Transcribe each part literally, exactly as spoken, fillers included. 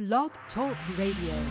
Blog Talk Radio.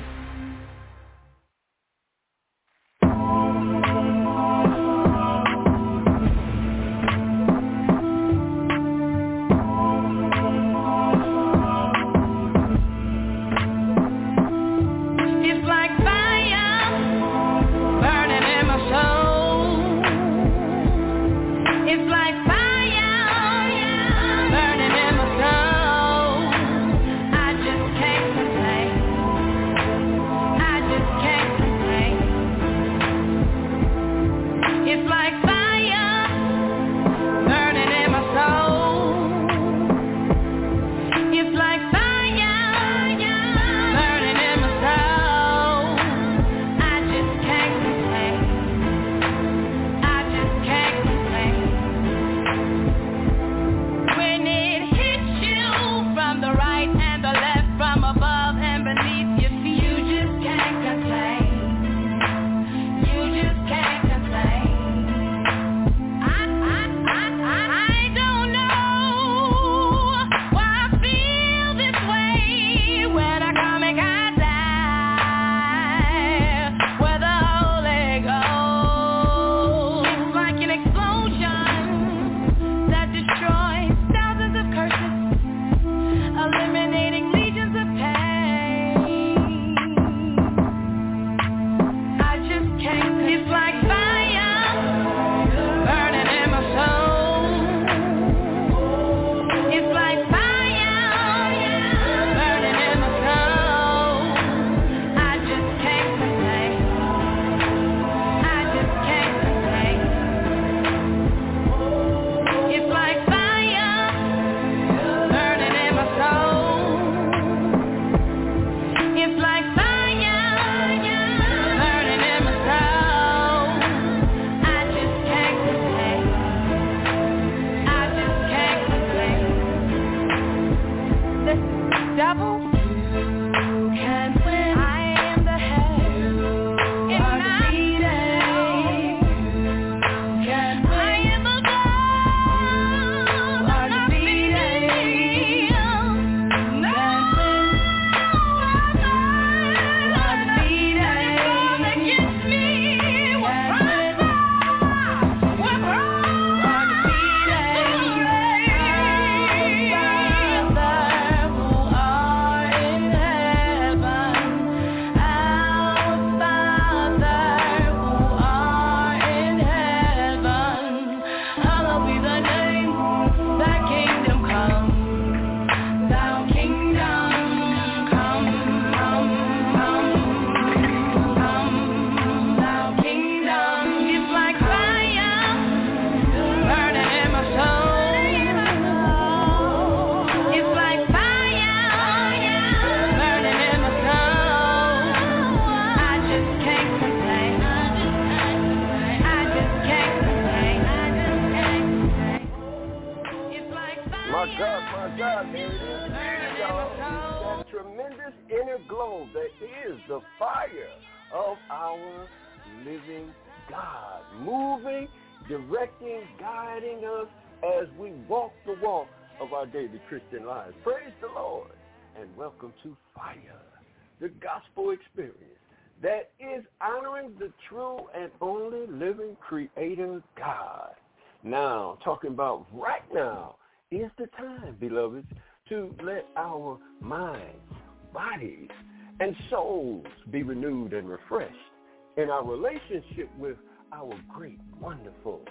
Directing, guiding us as we walk the walk of our daily Christian lives. Praise the Lord, and welcome to Fire, the gospel experience that is honoring the true and only living Creator God. Now, talking about right now is the time, beloveds, to let our minds, bodies, and souls be renewed and refreshed in our relationship with our great, wonderful,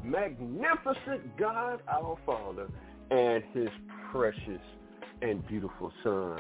magnificent God, our Father, and his precious and beautiful Son,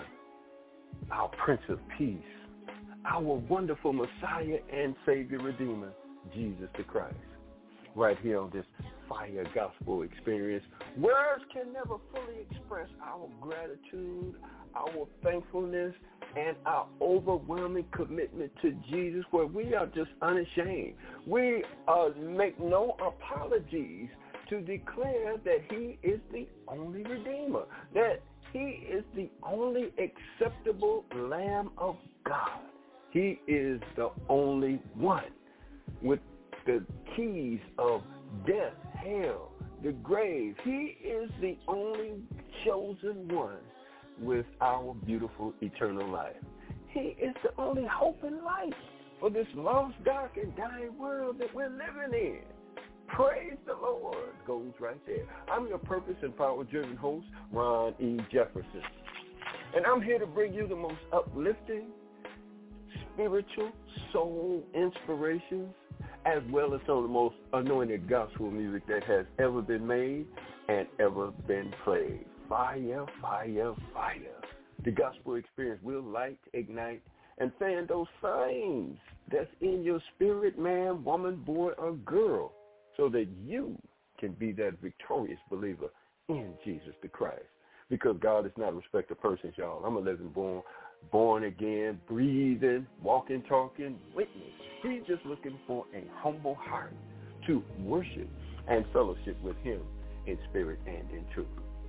our Prince of Peace, our wonderful Messiah and Savior Redeemer, Jesus the Christ. Right here on this Fire Gospel Experience, words can never fully express our gratitude, our thankfulness, and our overwhelming commitment to Jesus, where we are just unashamed. We uh, make no apologies to declare that he is the only Redeemer, that he is the only acceptable Lamb of God. He is the only one with the keys of death, hell, the grave. He is the only chosen one with our beautiful eternal life. He is the only hope and light for this lost, dark, and dying world that we're living in. Praise the Lord goes right there. I'm your purpose and power-driven host, Ron E. Jefferson. And I'm here to bring you the most uplifting, spiritual, soul inspirations, as well as some of the most anointed gospel music that has ever been made and ever been played. Fire, fire, fire. The gospel experience will light, ignite, and fan those flames that's in your spirit, man, woman, boy, or girl, so that you can be that victorious believer in Jesus the Christ. Because God is not a respecter of persons, y'all. I'm a living, born, born again, breathing, walking, talking witness. He's just looking for a humble heart to worship and fellowship with him in spirit and in truth.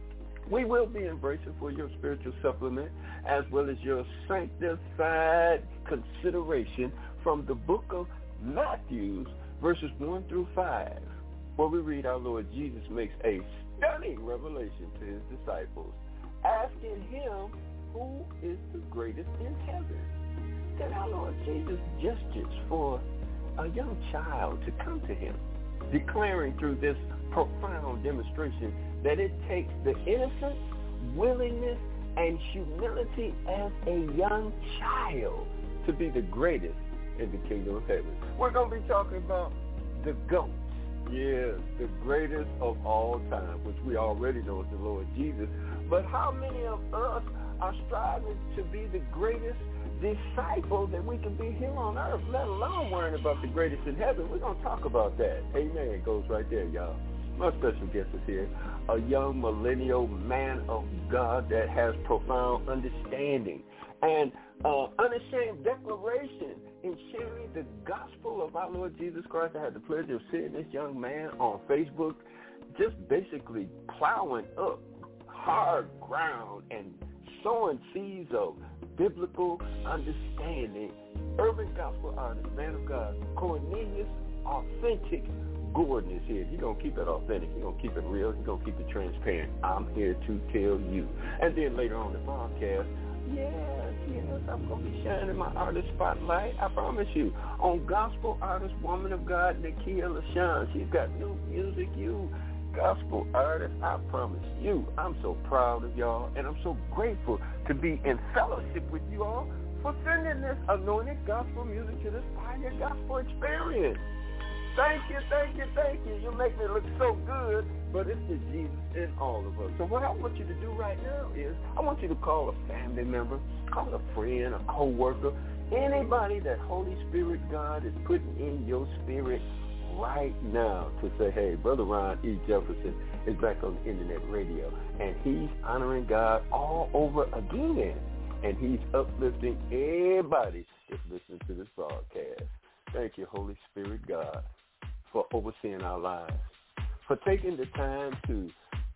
We will be embracing for your spiritual supplement as well as your sanctified consideration from the book of Matthew, verses one through five, where we read our Lord Jesus makes a stunning revelation to his disciples, asking him who is the greatest in heaven. Then our Lord Jesus gestures for a young child to come to him, declaring through this profound demonstration that it takes the innocence, willingness, and humility as a young child to be the greatest in the kingdom of heaven. We're going to be talking about the GOAT. Yes, the greatest of all time, which we already know is the Lord Jesus. But how many of us are striving to be the greatest disciple that we can be here on earth, let alone worrying about the greatest in heaven? We're going to talk about that. Amen. It goes right there, y'all. My special guest is here, a young millennial man of God that has profound understanding and uh, unashamed declaration in sharing the gospel of our Lord Jesus Christ. I had the pleasure of seeing this young man on Facebook just basically plowing up hard ground and sowing seeds of biblical understanding. Urban gospel artist, man of God, Cornelius Authentic Gordon is here. He's going to keep it authentic. He's going to keep it real. He's going to keep it transparent. I'm here to tell you. And then later on the broadcast, yes, yes, I'm going to be shining my artist spotlight, I promise you, on gospel artist, woman of God, Nakia LaShawn. She's got new music, you gospel artist, I promise you. I'm so proud of y'all, and I'm so grateful to be in fellowship with you all for sending this anointed gospel music to this Fire Gospel Experience. Thank you, thank you, thank you. You make me look so good, but it's the Jesus in all of us. So what I want you to do right now is I want you to call a family member, call a friend, a co-worker, anybody that Holy Spirit God is putting in your spirit right now to say, hey, Brother Ron E. Jefferson is back on the internet radio, and he's honoring God all over again, and he's uplifting everybody that's listening to this broadcast. Thank you, Holy Spirit God, for overseeing our lives, for taking the time to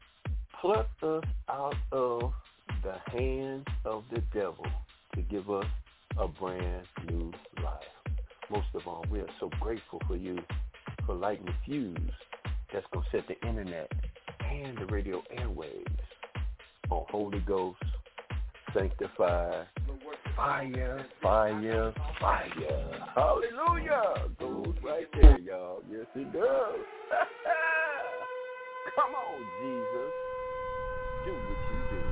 pluck us out of the hands of the devil to give us a brand new life. Most of all, we are so grateful for you for lighting the fuse that's going to set the internet and the radio airwaves on Holy Ghost, sanctified, fire, fire, fire. Hallelujah. Goes right there, y'all. Yes, it does. Come on, Jesus. Do what you do.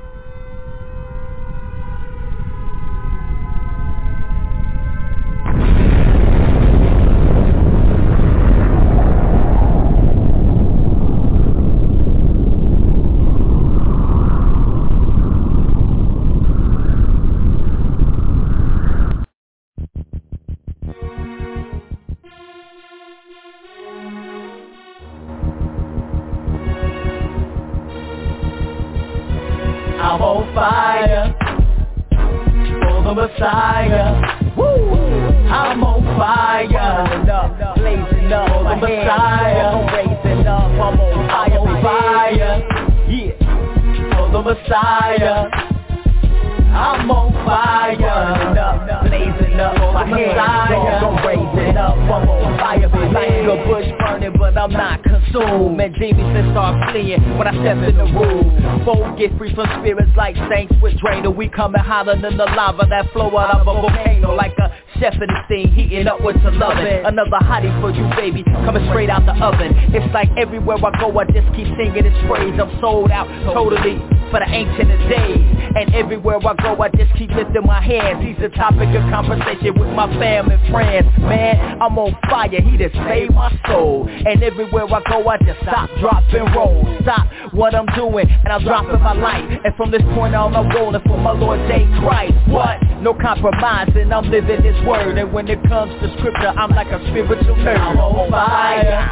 I'm on fire for the Messiah. Woo! I'm on fire, blazing up for the Messiah. I'm raising up, I'm on fire, I'm on fire. Yeah, for the Messiah. I'm on fire, blazing up for the Messiah. I'm raising up, I'm on fire, baby. Like a bush burning, but I'm not consumed. And Jamie said start fleeing when I step in the room. Fold get free from spirits like saints with Drano. We coming hotter than the lava that flow out of a volcano. Like a chef in the steam, heating up with some lovin'. Another hottie for you, baby, coming straight out the oven. It's like everywhere I go, I just keep singing this phrase. I'm sold out totally for the ancient of days. And everywhere I go, I just keep lifting my hands. He's the topic of conversation with my fam and friends. Man, I'm on fire, he just saved my soul. And everywhere I go, I just stop, drop, and roll. Stop what I'm doing, and I'm dropping my life. And from this point on, I'm rolling for my Lord J. Christ. What? No compromising, I'm living this word. And when it comes to scripture, I'm like a spiritual nerd. I'm on fire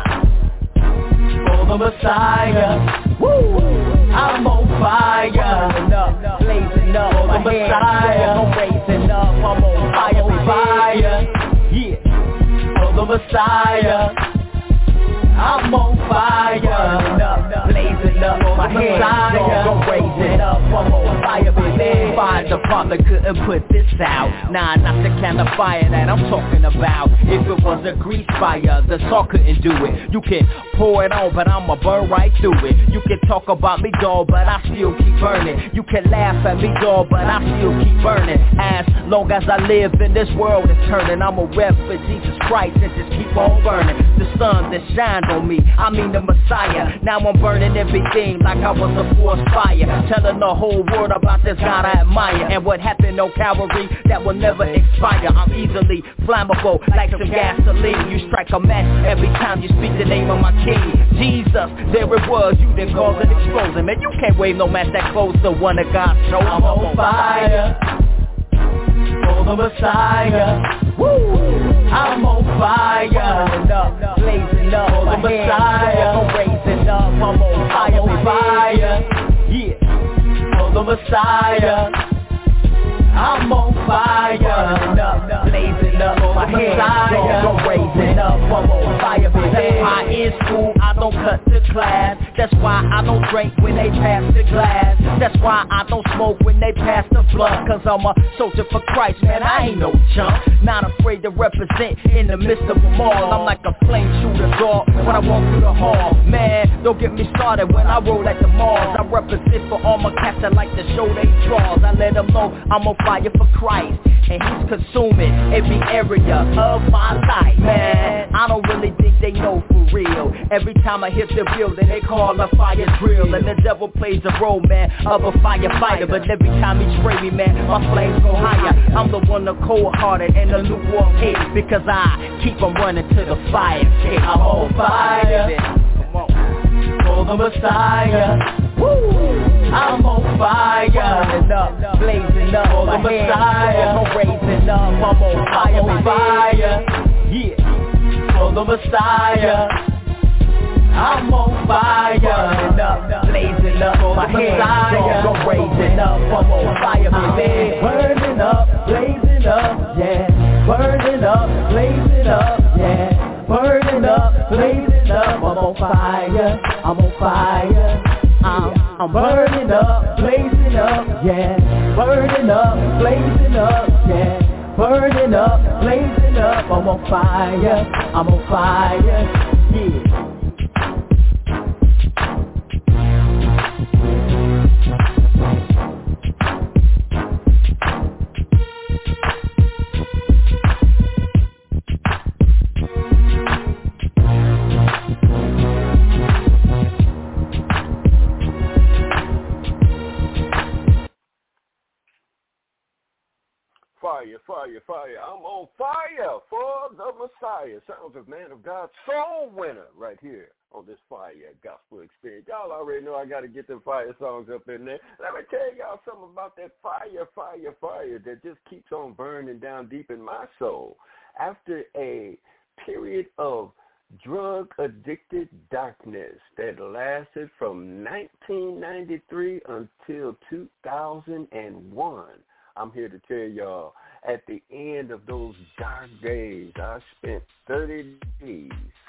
for the Messiah. Woo! I'm on fire, blazing up, blazing up for the Messiah. I'm raising up, I'm on fire, I'm on fire. Yeah, for the Messiah. I'm on fire, blazing up for my Messiah. I'm raising up, I'm on fire, baby. Fire department couldn't put this out. Nah, not the kind of fire that I'm talking about. If it was a grease fire, the salt couldn't do it. You can pour it on, but I'ma burn right through it. You can talk about me, dawg, but I still keep burning. You can laugh at me, dawg, but I still keep burning. As long as I live in this world is turning, I'm a rep for Jesus Christ and just keep on burning. The sun that shines on me, I mean the Messiah. Now I'm burning everything like I was a forest fire, telling the whole world about this God I admire. And what happened on Calvary, that will never expire. I'm easily flammable like some gasoline. You strike a match every time you speak the name of my King. Jesus, there it was, you didn't cause an explosion. Man, you can't wave no match that close to one of God's show. I'm on fire for the Messiah. Woo! I'm on fire, blazing up, blazing up for the Messiah. I'm raising up, I'm on fire, I'm on fire. Yeah, for the Messiah. I'm on fire, blazing up for my Messiah. I'm raising up, I'm on fire, baby. That's why in school I don't cut the class. That's why I don't drink when they pass the glass. That's why I don't smoke when they pass the blunt. Cause I'm a soldier for Christ, man, I ain't no chump. Not afraid to represent in the midst of them all. I'm like a flame shooter dog when I walk through the hall. Man, don't get me started when I roll at the malls. I represent for all my cats that like to show they draws. I let them know I'm on fire for Christ, and he's consuming every area of my life. Man, I don't really think they know for real. Every time I hit the building, they call a fire drill. And the devil plays a role, man, of a firefighter. But every time he spray me, man, my flames go higher. I'm the one, the cold-hearted and the lukewarm hate, because I keep on running to the fire escape. I'm on fire, come on, for the Messiah. Woo! I'm on fire, blazing up, blazing up for the Messiah. I'm raising up, I'm on fire, I'm on fire. Yeah, for the Messiah. I'm on fire, blazing up for my Messiah. I'm raising up, I'm on fire, baby. Burning up, blazing up, yeah. Burning up, blazing up, yeah. Burning up, blazing up. I'm on fire, I'm on fire. I'm, I'm burning up, blazing up, yeah. Burning up, blazing up, yeah. Burning up, blazing up. I'm on fire, I'm on fire, yeah. Fire, fire, fire. I'm on fire for the Messiah. Sounds of Man of God, soul winner right here on this Fire Gospel Experience. Y'all already know I got to get them fire songs up in there. Let me tell y'all something about that fire, fire, fire that just keeps on burning down deep in my soul. After a period of drug-addicted darkness that lasted from nineteen ninety-three until two thousand one, I'm here to tell y'all, at the end of those dark days, I spent thirty days,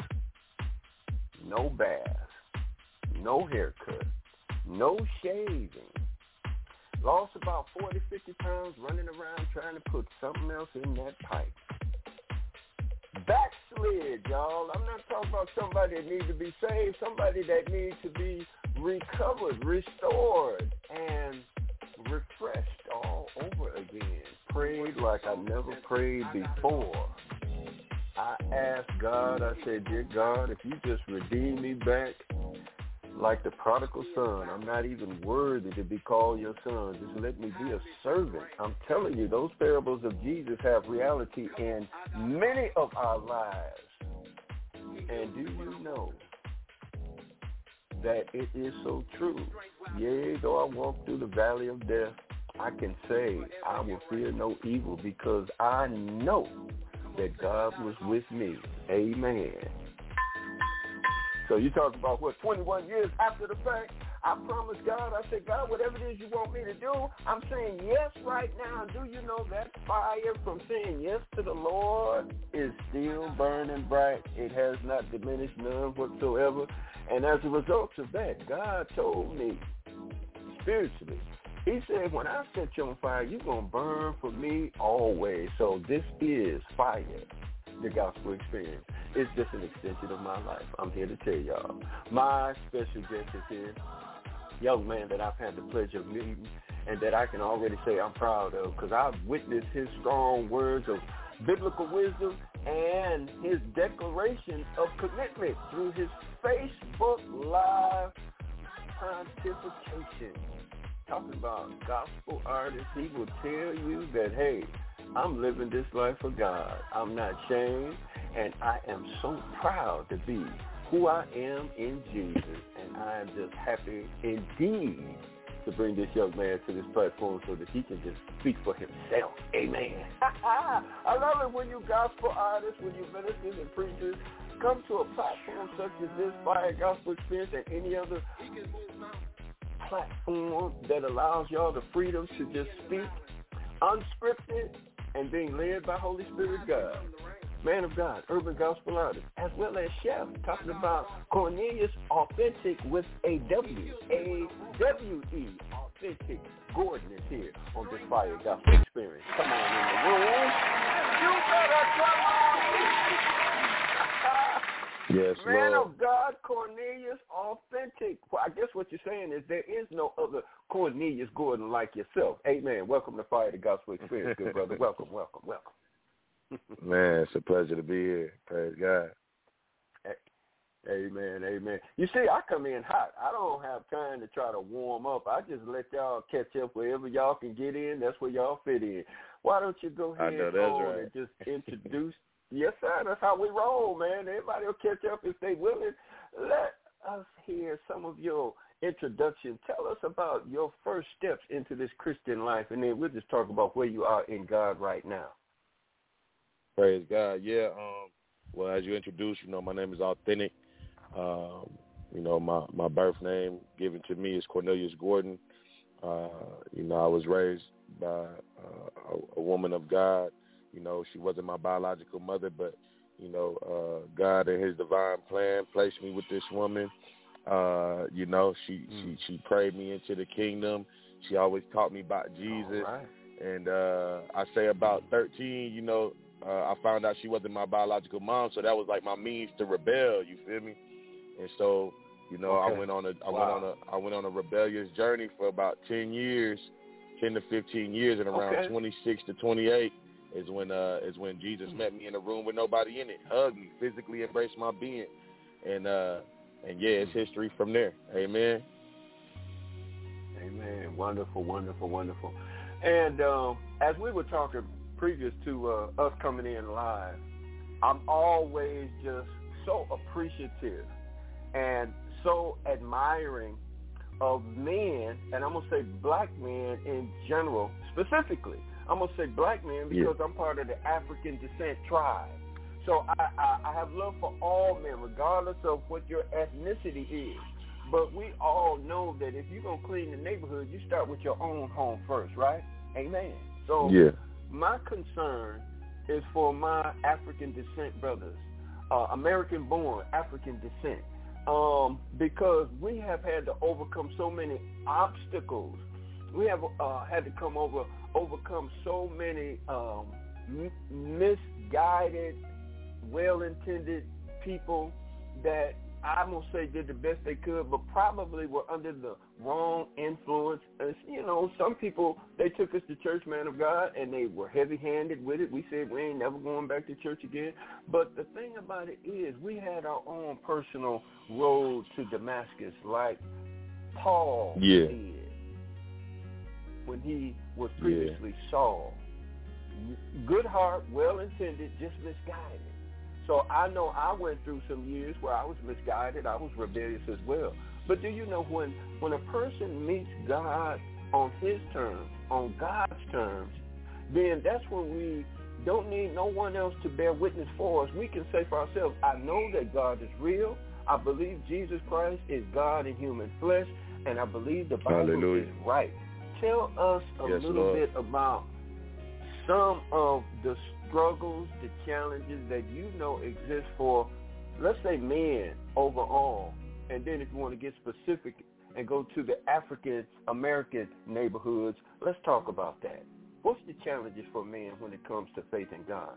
no bath, no haircut, no shaving, lost about forty, fifty pounds running around trying to put something else in that pipe. Backslid, y'all. I'm not talking about somebody that needs to be saved, somebody that needs to be recovered, restored, and refreshed all over again. Prayed like I never prayed before. I asked God, I said, dear God, if you just redeem me back like the prodigal son, I'm not even worthy to be called your son. Just let me be a servant. I'm telling you, those parables of Jesus have reality in many of our lives. And do you know that it is so true? Yea, though I walk through the valley of death, I can say I will fear no evil because I know that God was with me. Amen. So you talk about, what, twenty-one years after the fact? I promised God, I said, God, whatever it is you want me to do, I'm saying yes right now. Do you know that fire from saying yes to the Lord is still burning bright? It has not diminished none whatsoever. And as a result of that, God told me spiritually, he said, when I set you on fire, you're going to burn for me always. So this is fire, the gospel experience. It's just an extension of my life. I'm here to tell y'all. My special guest is here, young man that I've had the pleasure of meeting and that I can already say I'm proud of because I've witnessed his strong words of biblical wisdom and his declaration of commitment through his Facebook Live pontification. Talking about gospel artists, he will tell you that, hey, I'm living this life for God. I'm not ashamed, and I am so proud to be who I am in Jesus, and I am just happy indeed to bring this young man to this platform so that he can just speak for himself. Amen. I love it when you gospel artists, when you ministers and preachers come to a platform such as this Fire Gospel Experience and any other platform that allows y'all the freedom to just speak unscripted and being led by Holy Spirit God. Man of God, urban gospel artist, as well as chef, talking about Cornelius Authentic with a W, A W E, Authentic. Gordon is here on this Fire Gospel Experience. Come on in the room. You better come on. Yes, Man Lord. of God, Cornelius Authentic. Well, I guess what you're saying is there is no other Cornelius Gordon like yourself. Amen. Welcome to Fire the Gospel Experience, good brother. Welcome, welcome, welcome. Man, it's a pleasure to be here. Praise God. Amen, amen. You see, I come in hot. I don't have time to try to warm up. I just let y'all catch up wherever y'all can get in. That's where y'all fit in. Why don't you go ahead on right. and just introduce Yes, sir. That's how we roll, man. Everybody will catch up if they willing. Let us hear some of your introduction. Tell us about your first steps into this Christian life, and then we'll just talk about where you are in God right now. Praise God. Yeah. Um, well, as you introduced, you know, my name is Authentic. Um, you know, my, my birth name given to me is Cornelius Gordon. Uh, you know, I was raised by uh, a, a woman of God. You know, she wasn't my biological mother, but, you know, uh, God in his divine plan placed me with this woman. Uh, you know, she, mm. she she prayed me into the kingdom. She always taught me about Jesus. Right. And uh, I say about thirteen, you know, uh, I found out she wasn't my biological mom, so that was like my means to rebel, you feel me? And so, you know, okay. I went on a I wow. went on a I went on a rebellious journey for about ten years, ten to fifteen years, and around okay. twenty-six to twenty-eight is when uh is when Jesus met me in a room with nobody in it, hugged me, physically embraced my being, and uh and yeah, it's history from there. Amen. Amen. Wonderful, wonderful, wonderful. And um, as we were talking previous to uh, us coming in live, I'm always just so appreciative and so admiring of men, and I'm gonna say black men in general, specifically. I'm going to say black men because yeah. I'm part of the African descent tribe. So I, I, I have love for all men, regardless of what your ethnicity is. But we all know that if you're going to clean the neighborhood, you start with your own home first, right? Amen. So yeah. my concern is for my African descent brothers, uh, American-born African descent, um, because we have had to overcome so many obstacles. We have uh, had to come over, overcome so many um, m- misguided, well-intended people that I'm going to say did the best they could, but probably were under the wrong influence. As, you know, some people, they took us to church, man of God, and they were heavy-handed with it. We said we ain't never going back to church again. But the thing about it is we had our own personal road to Damascus like Paul yeah. did when he was previously yeah. Saul. Good heart, well-intended, just misguided. So I know I went through some years where I was misguided. I was rebellious as well. But do you know when, when a person meets God on his terms, on God's terms, then that's when we don't need no one else to bear witness for us. We can say for ourselves, I know that God is real. I believe Jesus Christ is God in human flesh, and I believe the Bible Hallelujah. Is right. Tell us a yes, little Lord. Bit about some of the struggles, the challenges that you know exist for, let's say, men overall, and then if you want to get specific and go to the African-American neighborhoods, let's talk about that. What's the challenges for men when it comes to faith in God?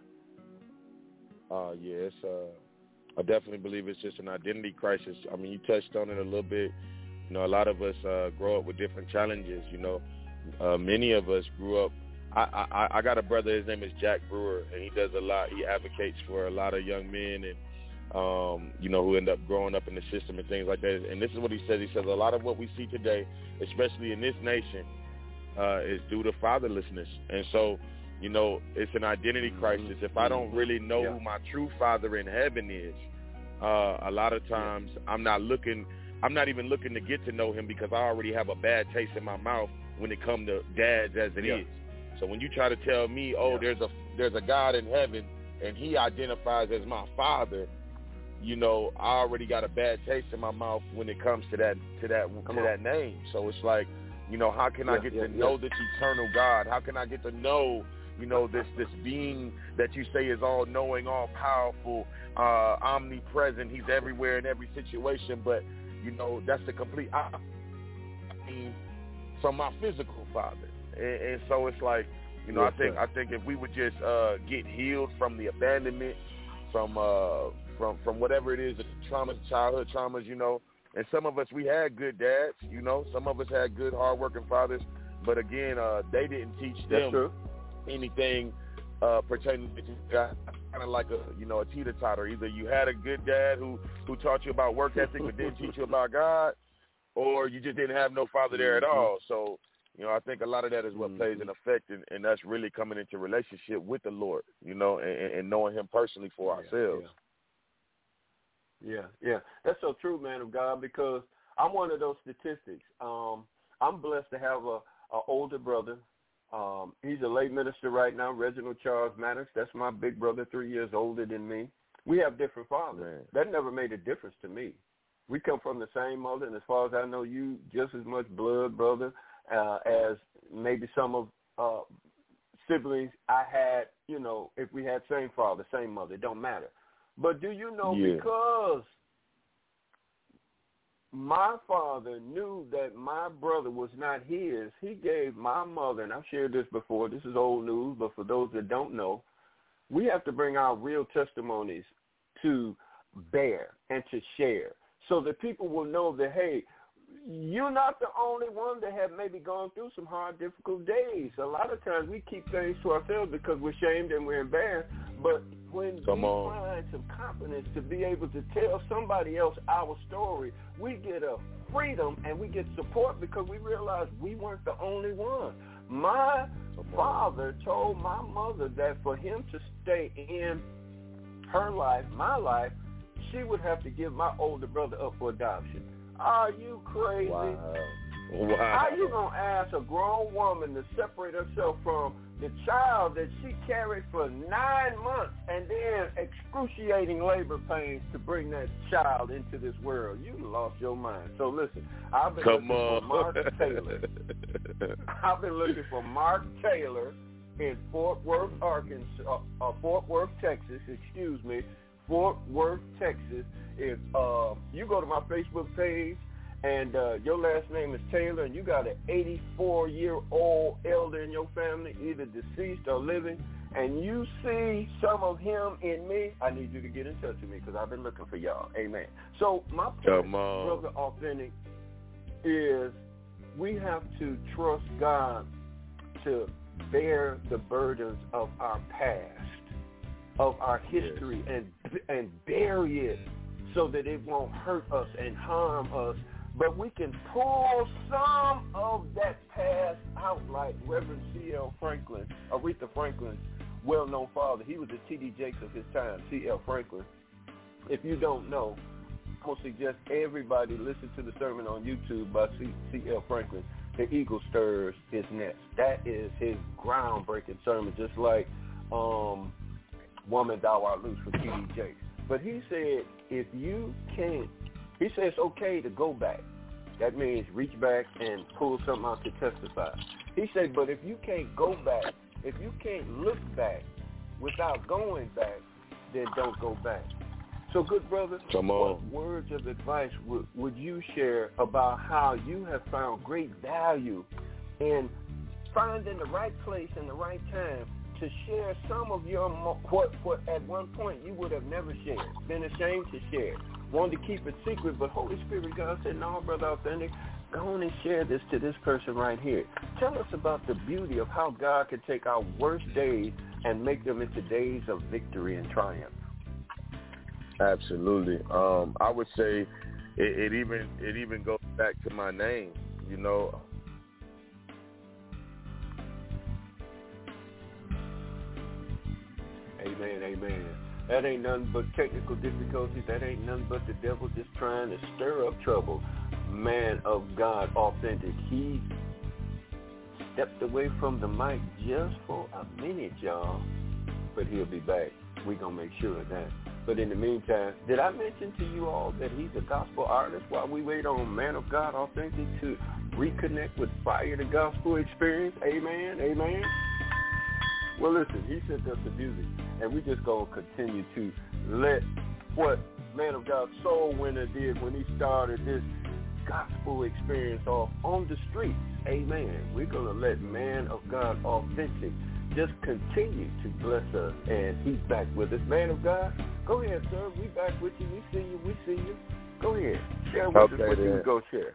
Uh, yeah, it's, uh, I definitely believe it's just an identity crisis. I mean, you touched on it a little bit. You know, a lot of us uh, grow up with different challenges, you know. Uh, many of us grew up I, I, I got a brother, his name is Jack Brewer, and he does a lot. He advocates for a lot of young men and, um, you know, who end up growing up in the system and things like that. And this is what he says. He says a lot of what we see today, especially in this nation, uh, is due to fatherlessness. And so, you know, it's an identity crisis. If I don't really know yeah. who my true father in heaven is, uh, a lot of times I'm not looking, I'm not even looking to get to know him because I already have a bad taste in my mouth when it comes to dads as it yeah. is. So when you try to tell me, oh, yeah. there's a there's a God in heaven and he identifies as my father, you know, I already got a bad taste in my mouth when it comes to that to that Come to on. that name. So it's like, you know, how can yeah, I get yeah, to yeah. know this eternal God? How can I get to know, you know, this this being that you say is all knowing, all powerful, uh, omnipresent? He's everywhere in every situation, but you know, that's the complete I mean, from my physical father. And, and so it's like, you know, yes, I think sir. I think if we would just uh, get healed from the abandonment, from uh, from from whatever it is, the traumas, childhood traumas, you know. And some of us, we had good dads, you know. Some of us had good, hardworking fathers, but again, uh, they didn't teach them anything uh, pertaining to God. Kind of like a, you know, a teeter-totter. Either you had a good dad who who taught you about work ethic, but didn't teach you about God, or you just didn't have no father there at all. So, you know, I think a lot of that is what mm-hmm. plays an effect, and, and that's really coming into relationship with the Lord, you know, and, and knowing him personally for yeah, ourselves. Yeah. yeah, yeah. That's so true, man of God, because I'm one of those statistics. Um, I'm blessed to have a, a older brother. Um, he's a lay minister right now, Reginald Charles Maddox. That's my big brother, three years older than me. We have different fathers. Man. That never made a difference to me. We come from the same mother, and as far as I know, you just as much blood brother Uh, as maybe some of uh, siblings I had, you know, if we had same father, same mother, it don't matter. But do you know, yeah. because my father knew that my brother was not his, he gave my mother, and I've shared this before, this is old news, but for those that don't know, we have to bring our real testimonies to bear and to share so that people will know that, hey, you're not the only one that have maybe gone through some hard, difficult days. A lot of times we keep things to ourselves because we're ashamed and we're embarrassed. But when Come we on. find some confidence to be able to tell somebody else our story, we get a freedom and we get support because we realize we weren't the only one. My father told my mother that for him to stay in her life, my life, she would have to give my older brother up for adoption. Are you crazy? Wow. Wow. How you going to ask a grown woman to separate herself from the child that she carried for nine months and then excruciating labor pains to bring that child into this world? You lost your mind. So listen, I've been Come looking on. for Mark Taylor. I've been looking for Mark Taylor in Fort Worth, Arkansas, uh, Fort Worth, Texas, excuse me, Fort Worth, Texas. If uh, you go to my Facebook page and uh, your last name is Taylor and you got an eighty-four-year-old elder in your family, either deceased or living, and you see some of him in me, I need you to get in touch with me because I've been looking for y'all. Amen. So my point, Brother Authentic, is we have to trust God to bear the burdens of our past, of our history, yes. and and bury it so that it won't hurt us and harm us. But we can pull some of that past out, like Reverend C L Franklin, Aretha Franklin's well-known father. He was a T D Jakes of his time, C L Franklin. If you don't know, I'm going to suggest everybody listen to the sermon on YouTube by C L Franklin, The Eagle Stirs His Nest. That is his groundbreaking sermon, just like um, Woman Thou Art Loose for T D Jakes. But he said, if you can't, he said it's okay to go back. That means reach back and pull something out to testify. He said, but if you can't go back, if you can't look back without going back, then don't go back. So, good brother, Come on. What words of advice would, would you share about how you have found great value in finding the right place and the right time to share some of your, what, what at one point you would have never shared, been ashamed to share, wanted to keep it secret, but Holy Spirit, God said, no, Brother Authentic, go on and share this to this person right here. Tell us about the beauty of how God can take our worst days and make them into days of victory and triumph. Absolutely. Um, I would say it, it even it even goes back to my name, you know. Amen, amen. That ain't nothing but technical difficulties. That ain't nothing but the devil just trying to stir up trouble. Man of God, Authentic. He stepped away from the mic just for a minute, y'all. But he'll be back. We're going to make sure of that. But in the meantime, did I mention to you all that he's a gospel artist while we wait on Man of God, Authentic, to reconnect with Fire the Gospel Experience? Amen, amen. Well, listen, he sent us the music, and we just going to continue to let what Man of God Soul Winner did when he started this gospel experience off on the streets. Amen. We're going to let Man of God Authentic just continue to bless us, and he's back with us. Man of God, go ahead, sir. We back with you. We see you. We see you. Go ahead. Share with okay, us what then. you go share.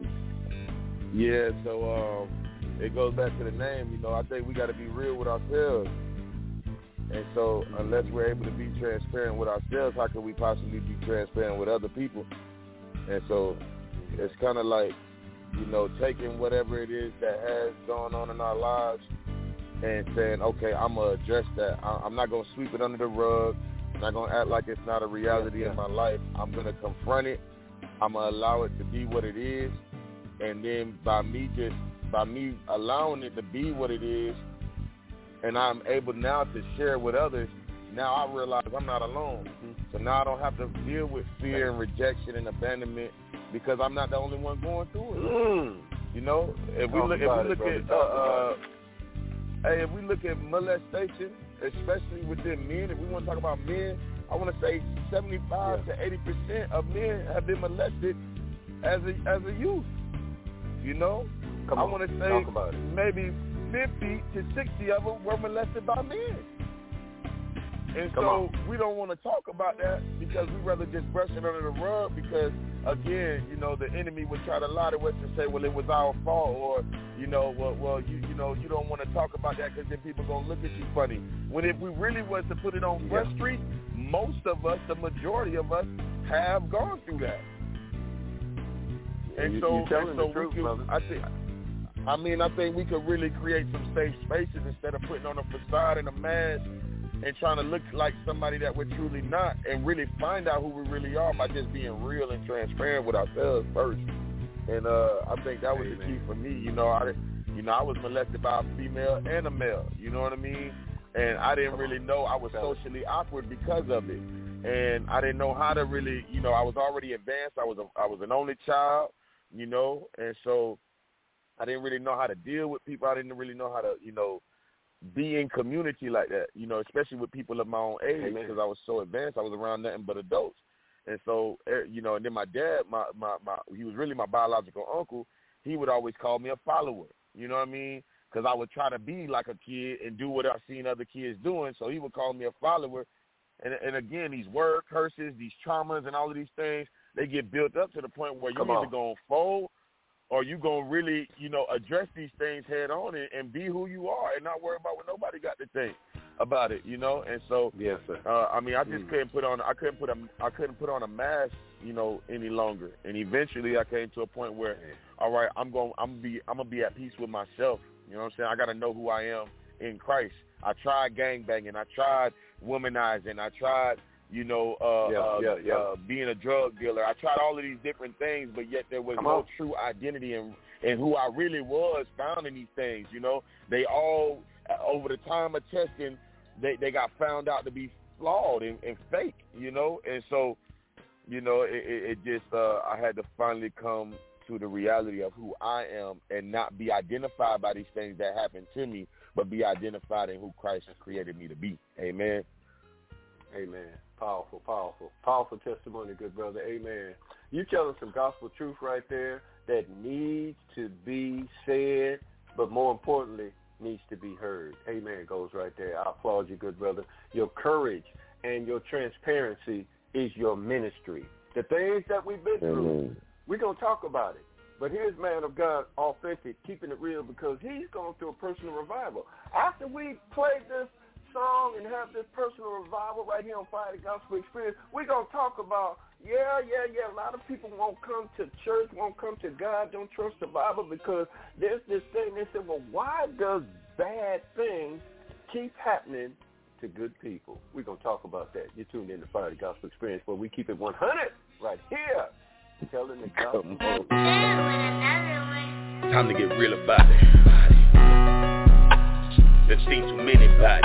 Yeah, so um, it goes back to the name. You know, I think we got to be real with ourselves. And so unless we're able to be transparent with ourselves, how can we possibly be transparent with other people? And so it's kind of like, you know, taking whatever it is that has gone on in our lives and saying, okay, I'm going to address that. I'm not going to sweep it under the rug. I'm not going to act like it's not a reality yeah, yeah. in my life. I'm going to confront it. I'm going to allow it to be what it is. And then by me just, by me allowing it to be what it is, and I'm able now to share with others, now I realize I'm not alone. Mm-hmm. So now I don't have to deal with fear and rejection and abandonment because I'm not the only one going through it. Mm. You know, if we Talk look, if we look it, at, uh, uh, hey, if we look at molestation, especially within men, if we want to talk about men, I want to say seventy-five yeah. to eighty percent of men have been molested as a as a youth. You know, Come I on. want to say Talk about it. maybe fifty to sixty of them were molested by men. And Come so on. we don't want to talk about that because we rather just brush it under the rug because, again, you know, the enemy would try to lie to us and say, well, it was our fault, or, you know, well, well you you know, you don't want to talk about that because then people are going to look at you funny. When if we really was to put it on Front yeah. Street, most of us, the majority of us, have gone through that. And you, so, you telling and so the truth, we could, brother. I think, I mean, I think we could really create some safe spaces instead of putting on a facade and a mask and trying to look like somebody that we're truly not, and really find out who we really are by just being real and transparent with ourselves first. And uh, I think that was Amen. the key for me. You know, I, you know, I was molested by a female and a male. You know what I mean? And I didn't really know I was socially awkward because of it. And I didn't know how to really, you know, I was already advanced. I was a, I was an only child, you know, and so I didn't really know how to deal with people. I didn't really know how to, you know, be in community like that, you know, especially with people of my own age because I was so advanced. I was around nothing but adults. And so, you know, and then my dad, my, my, my, he was really my biological uncle. He would always call me a follower, you know what I mean? because I would try to be like a kid and do what I've seen other kids doing. So he would call me a follower. And, and again, these word curses, these traumas and all of these things, they get built up to the point where you're either going to fold or you're going to really, you know, address these things head on and, and be who you are and not worry about what nobody got to think about it, you know. And so, yes, sir. Uh, I mean, I just mm. couldn't put on, I couldn't put a, I couldn't put on a mask, you know, any longer. And eventually, I came to a point where, all right, I'm going, I'm gonna be, I'm gonna be at peace with myself. You know what I'm saying? I got to know who I am in Christ. I tried gangbanging, I tried womanizing, I tried, you know, uh, yeah, uh, yeah, yeah. uh, being a drug dealer. I tried all of these different things, but yet there was Come no on. true identity in, in who I really was found in these things, you know. They all, over the time of testing, they, they got found out to be flawed and, and fake, you know. And so, you know, it, it, it just, uh, I had to finally come to the reality of who I am and not be identified by these things that happened to me, but be identified in who Christ has created me to be. Amen. Amen. Powerful, powerful, powerful testimony, good brother. Amen. You telling some gospel truth right there that needs to be said, but more importantly, needs to be heard. Amen. Goes right there. I applaud you, good brother. Your courage and your transparency is your ministry. The things that we've been through, Amen. We're going to talk about it. But here's man of God, authentic, keeping it real, because he's going through a personal revival. After we play this song and have this personal revival right here on Fire the Gospel Experience, we're going to talk about, yeah, yeah, yeah, a lot of people won't come to church, won't come to God, don't trust the Bible because there's this thing. They say, well, why does bad things keep happening to good people? We're going to talk about that. You're tuned in to Fire the Gospel Experience, where we keep it one hundred right here. Telling the gospel. Time to get real about it. There's seen too many bodies.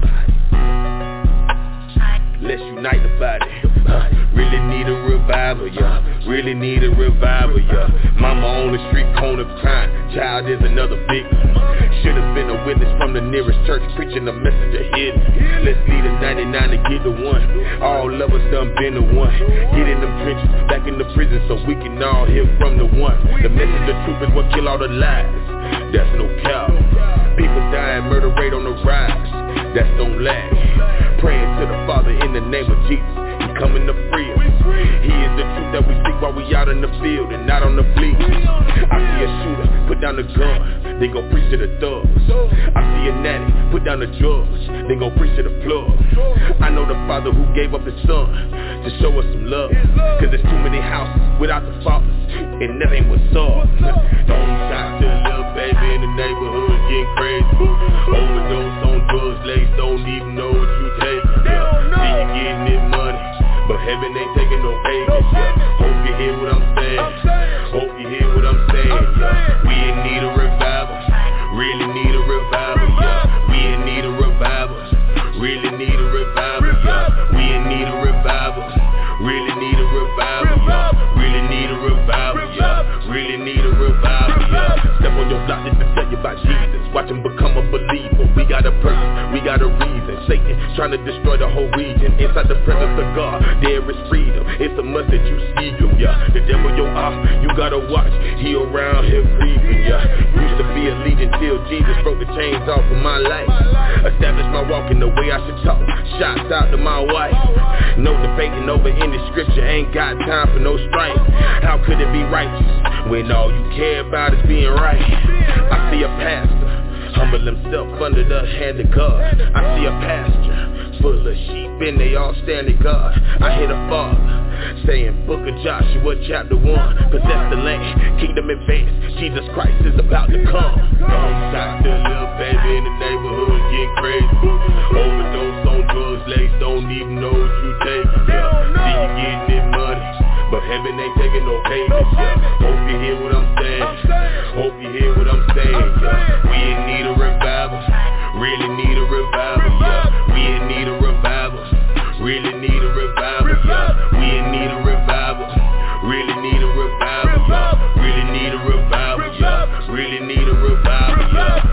Let's unite the body. Uh, really need a revival, yeah. Really need a revival, yeah. Mama on the street corner crying. Child is another victim. Should've been a witness from the nearest church, preaching a message of hidden. Let's lead a ninety-nine to get the one. All of us done been the one. Get in them trenches, back in the prison, so we can all hear from the one. The message of truth is what kill all the lies. That's no cow. People dying, murder rate on the rise. That's don't lag. Praying to the Father in the name of Jesus. He coming to free us. He is the truth that we speak while we out in the field and not on the bleachers. I see a shooter, put down the gun, then go preach to the thugs. I see a natty, put down the drugs, then go preach to the plug. I know the Father who gave up his son to show us some love. Cause there's too many houses without the fathers, and that ain't what's up. Don't shot to a little baby in the neighborhood getting crazy. Overdose on drugs, ladies don't even know what you take. Yeah. See you getting it money, but heaven ain't taking no payments. Yeah. Hope you hear what I'm saying. Hope you hear what I'm saying. Yeah. We in need of revival. Really need a revival. Yeah. We in need of revival. Really need a revival. Yeah. We in need of revival. Really need a revival. Yeah. Really need a revival. Yeah. Really need a revival. Yeah. Step on your block just to tell you about Jesus. Watch him become a believer. We got a purpose. We got a reason. Satan trying to destroy the whole region. Inside the presence of God, there is freedom. It's a must that you see him, yeah. The devil your off, you gotta watch. He around here creeping, yeah. Used to be a legion till Jesus broke the chains off of my life. Established my walk in the way I should talk. Shouts out to my wife. No debating over any scripture. Ain't got time for no strife. How could it be righteous when all you care about is being right? I see a pastor humble himself under the hand of God. I see a pasture full of sheep and they all stand to God. I hear the Father saying, Book of Joshua chapter one, possess the land, kingdom advance, Jesus Christ is about to come. Don't shot the little baby in the neighborhood getting crazy. Overdose on drugs, ladies don't even know what you take. Yeah. See you getting it money, but heaven ain't taking no payments. Yeah. Hope you hear what I'm saying. Hope you hear what I'm saying. Yeah. We in need of revival. Really need a revival. Yeah. We in need of revival. Really need a revival. Yeah. We in need of revival. Really need a revival. Yeah. Really need a revival. Yeah. Really need a revival. Yeah.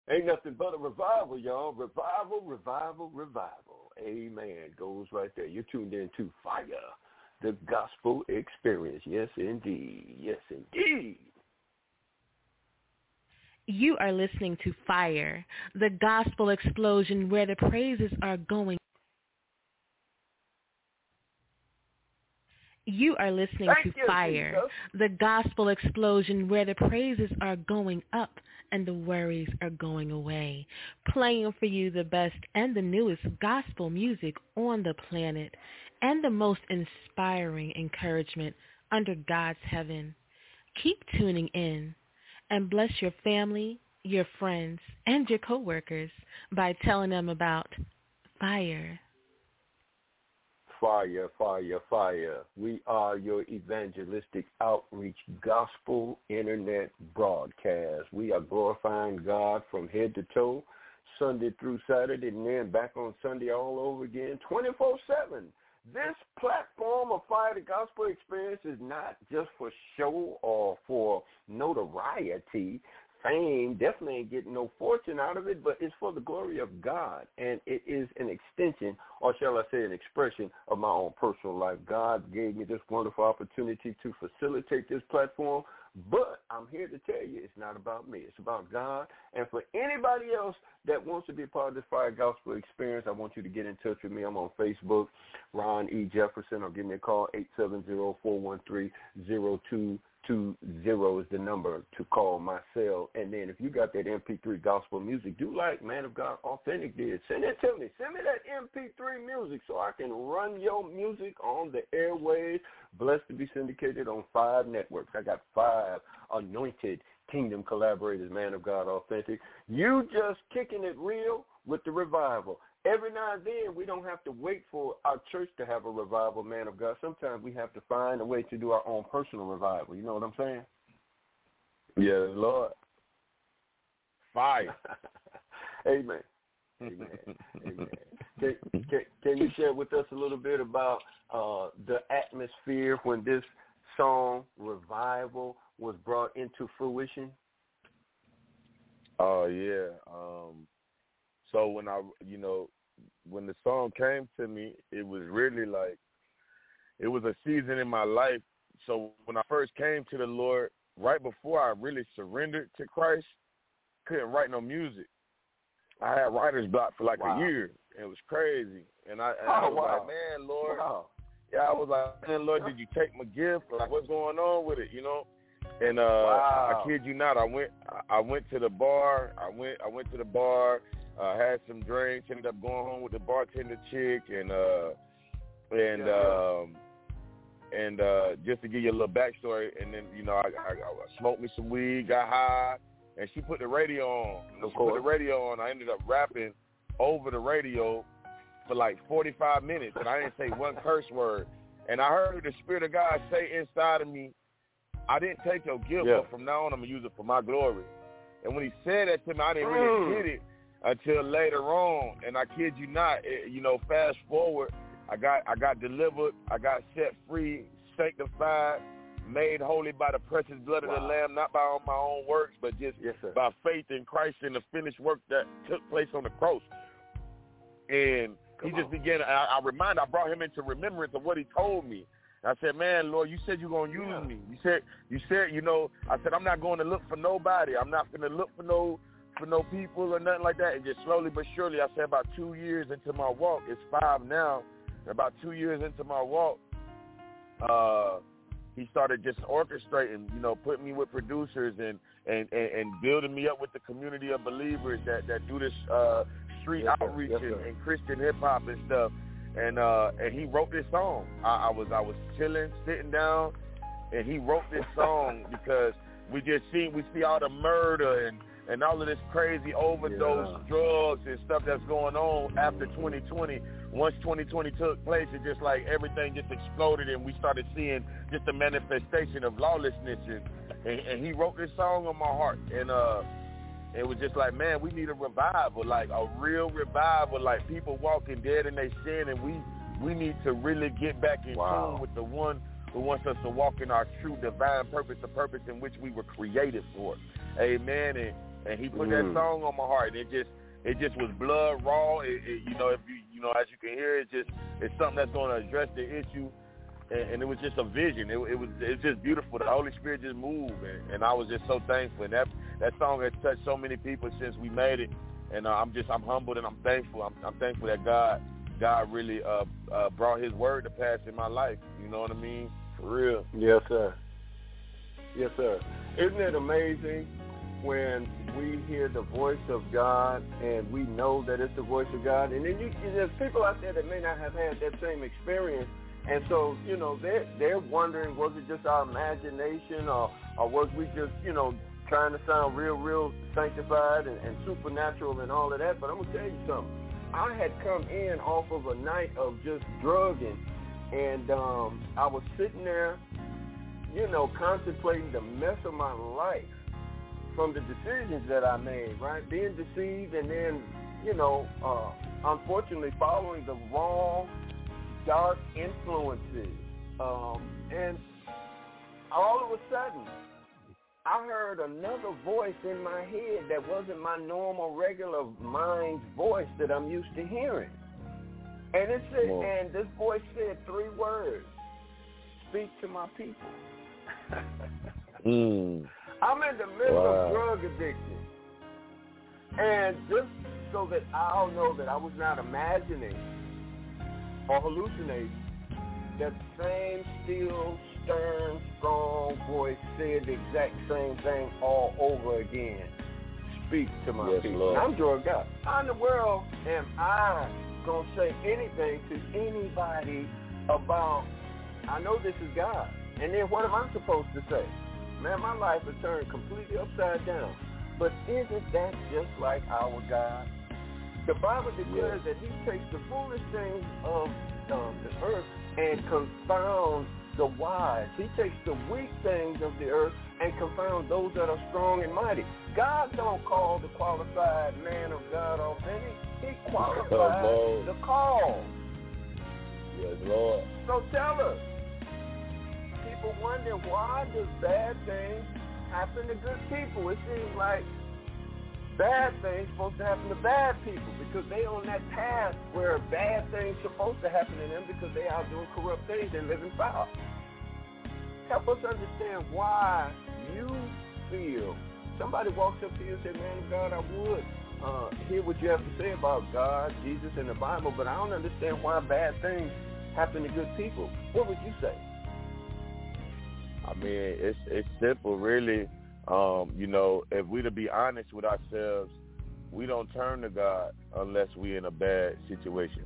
Ain't nothing but a revival, y'all. Revival, revival, revival. Amen. Goes right there. You're tuned in to Fire, the Gospel Experience. Yes, indeed. Yes, indeed. You are listening to Fire, the Gospel Explosion, where the praises are going. You are listening Thank to you, Fire, Jesus. the Gospel Explosion, where the praises are going up and the worries are going away. Playing for you the best and the newest gospel music on the planet and the most inspiring encouragement under God's heaven. Keep tuning in and bless your family, your friends, and your coworkers by telling them about Fire. Fire, fire, fire. We are your evangelistic outreach gospel internet broadcast. We are glorifying God from head to toe, Sunday through Saturday, and then back on Sunday all over again, twenty-four seven. This platform of Fire the Gospel Experience is not just for show or for notoriety. Fame, definitely ain't getting no fortune out of it, but it's for the glory of God, and it is an extension, or shall I say an expression, of my own personal life. God gave me this wonderful opportunity to facilitate this platform, but I'm here to tell you it's not about me. It's about God, and for anybody else that wants to be a part of this Fire Gospel Experience, I want you to get in touch with me. I'm on Facebook, Ron E. Jefferson, or give me a call, eight seven zero, four one three, zero two two zero is the number to call my cell. And then if you got that M P three gospel music, do like Man of God Authentic did. Send it to me. Send me that M P three music so I can run your music on the airwaves. Blessed to be syndicated on five networks. I got five anointed kingdom collaborators, Man of God Authentic. You just kicking it real with the revival. Every now and then, we don't have to wait for our church to have a revival, Man of God. Sometimes we have to find a way to do our own personal revival. You know what I'm saying? Yes, Lord. Fire. Amen. Amen. Amen. Can, can, can you share with us a little bit about uh, the atmosphere when this song, Revival, was brought into fruition? Oh, yeah. Um, so when I, you know, when the song came to me, it was really like, it was a season in my life. So when I first came to the Lord, right before I really surrendered to Christ, couldn't write no music. I had writer's block for like wow. a year. It was crazy. And I, and oh, I was wow. like, man, Lord. Wow. Yeah, I was like, man, Lord, did you take my gift? Like, what's going on with it, you know? And uh, wow. I kid you not, I went I went to the bar. I went I went to the bar, uh, had some drinks, ended up going home with the bartender chick, and uh, and yeah. um, and uh, just to give you a little backstory, and then you know I, I, I smoked me some weed, got high, and she put the radio on. Of she course. put the radio on. I ended up rapping over the radio for like forty-five minutes, and I didn't say one curse word. And I heard the Spirit of God say inside of me, I didn't take your gift, yeah. but from now on I'm going to use it for my glory. And when he said that to me, I didn't mm. really get it until later on. And I kid you not, it, you know, fast forward, I got I got delivered, I got set free, sanctified, made holy by the precious blood wow. of the Lamb, not by my own works, but just yes, sir. by faith in Christ and the finished work that took place on the cross. And Come he just on. began, I, I remind, I brought him into remembrance of what he told me. I said, man, Lord, you said you're going to use yeah. me. You said, you said, you know, I said, I'm not going to look for nobody. I'm not going to look for no for no people or nothing like that. And just slowly but surely, I said about two years into my walk, it's five now, about two years into my walk, uh, he started just orchestrating, you know, putting me with producers and, and, and, and building me up with the community of believers that, that do this uh, street yes, outreach yes, and, and Christian hip-hop and stuff. And uh, and he wrote this song. I, I was I was chilling, sitting down, and he wrote this song because we just see we see all the murder and, and all of this crazy overdose, yeah. drugs and stuff that's going on after twenty twenty. Once twenty twenty took place, it just like everything just exploded, and we started seeing just a manifestation of lawlessness. And, and, and he wrote this song on my heart, and uh. It was just like, man, we need a revival, like a real revival, like people walking dead in their sin, and we we need to really get back in wow. tune with the one who wants us to walk in our true divine purpose, the purpose in which we were created for. Amen. And and he put Mm. that song on my heart, and it just it just was blood raw. It, it, you know, if you you know as you can hear, it just it's something that's going to address the issue, and, and it was just a vision. It, it was it's just beautiful. The Holy Spirit just moved, and, and I was just so thankful. And that that song has touched so many people since we made it, and uh, I'm just I'm humbled and I'm thankful. I'm, I'm thankful that God God really uh, uh, brought His word to pass in my life. You know what I mean? For real. Yes, sir. Yes, sir. Isn't it amazing when we hear the voice of God and we know that it's the voice of God? And then you, there's people out there that may not have had that same experience. And so, you know, they're, they're wondering, was it just our imagination or, or was we just, you know, trying to sound real, real sanctified and, and supernatural and all of that? But I'm going to tell you something. I had come in off of a night of just drugging, and um, I was sitting there, you know, contemplating the mess of my life from the decisions that I made, right? Being deceived and then, you know, uh, unfortunately following the wrong, dark influences. Um, and all of a sudden, I heard another voice in my head that wasn't my normal, regular mind's voice that I'm used to hearing. And it said, and this voice said three words: "Speak to my people." mm. I'm in the middle wow. of drug addiction, and just so that I'll know that I was not imagining or hallucinating, that same still, stern, strong voice said the exact same thing all over again. Speak to my yes, people. Lord. And I'm drugged out. How in the world am I going to say anything to anybody about, I know this is God, and then what am I supposed to say? Man, my life has turned completely upside down. But isn't that just like our God? The Bible declares yes. that He takes the foolish things of um, the earth and confounds the wise. He takes the weak things of the earth and confounds those that are strong and mighty. God don't call the qualified man of God authentic. He qualifies oh, the call. Yes, Lord. So tell us. People wonder, why does bad things happen to good people? It seems like bad things supposed to happen to bad people because they on that path where bad things supposed to happen to them because they out doing corrupt things and living foul. Help us understand why you feel. Somebody walks up to you and says, man of God, I would uh, hear what you have to say about God, Jesus, and the Bible, but I don't understand why bad things happen to good people. What would you say? I mean, it's it's simple, really. Um, you know, if we to be honest with ourselves, we don't turn to God unless we in a bad situation.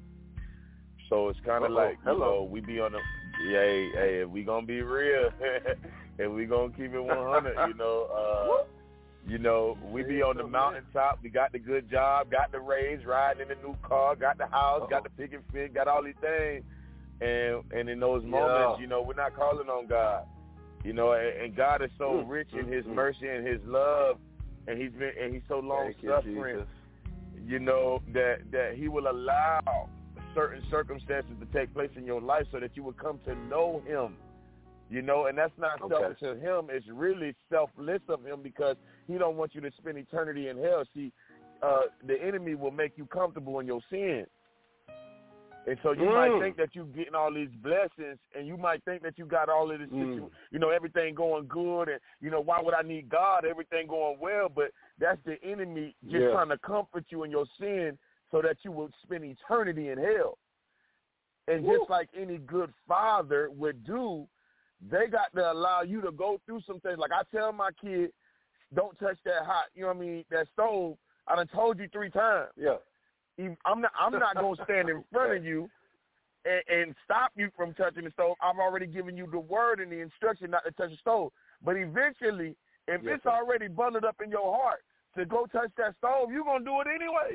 So it's kind of like, you know, we be on the, hey, hey, if we gonna be real, if we gonna keep it one hundred, you know, uh, you know, we be on the mountaintop. We got the good job, got the raise, riding in the new car, got the house, got the pick and fit, got all these things. And and in those moments, yeah. you know, we're not calling on God, you know, and, and God is so mm, rich mm, in His mm. mercy and His love, and He's been and He's so long suffering, you know, that that He will allow certain circumstances to take place in your life so that you will come to know Him, you know, and that's not okay. selfish of Him. It's really selfless of Him because He don't want you to spend eternity in hell. See, uh, the enemy will make you comfortable in your sin. And so you mm. might think that you're getting all these blessings, and you might think that you got all of this, mm. you know, everything going good, and, you know, why would I need God? Everything going well, but that's the enemy just yeah. trying to comfort you in your sin so that you will spend eternity in hell. And Woo. just like any good father would do, they got to allow you to go through some things. Like I tell my kid, don't touch that hot, you know what I mean, that stove. I done told you three times. Yeah. I'm not I'm not going to stand in front of you and, and stop you from touching the stove. I've already given you the word and the instruction not to touch the stove. But eventually, if yes, it's sir. already bundled up in your heart to go touch that stove, you're going to do it anyway.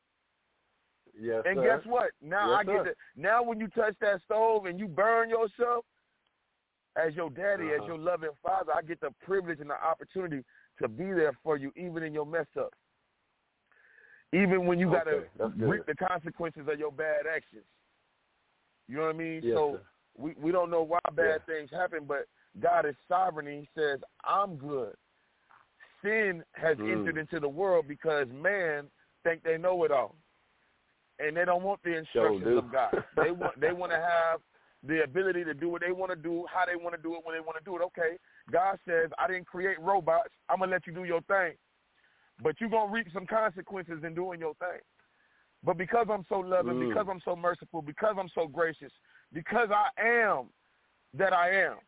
Yes, and sir. guess what? Now yes, I get sir. the, now when you touch that stove and you burn yourself, as your daddy, uh-huh. as your loving father, I get the privilege and the opportunity to be there for you even in your mess up. Even when you got to okay, reap the consequences of your bad actions. You know what I mean? Yes, so sir. we, we don't know why bad yeah. things happen, but God is sovereign, and He says, I'm good. sin has mm. entered into the world because man think they know it all, and they don't want the instructions Sure of God. They want they want to have the ability to do what they want to do, how they want to do it, when they want to do it. Okay, God says, I didn't create robots. I'm going to let you do your thing. But you're going to reap some consequences in doing your thing. But because I'm so loving, mm. because I'm so merciful, because I'm so gracious, because I am that I am,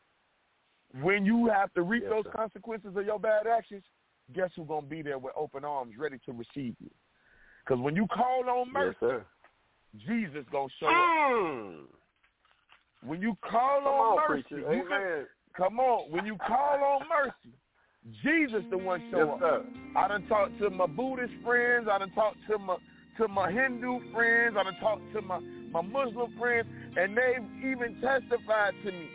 when you have to reap yes, those sir. consequences of your bad actions, guess who's going to be there with open arms ready to receive you? Because when you call on mercy, yes, sir. Jesus going to show mm. up. When you call come on, on mercy, preacher. you Amen. can, come on. When you call on mercy, Jesus the one show yes, up. Sir. I done talked to my Buddhist friends. I done talked to my to my Hindu friends. I done talked to my, my Muslim friends, and they've even testified to me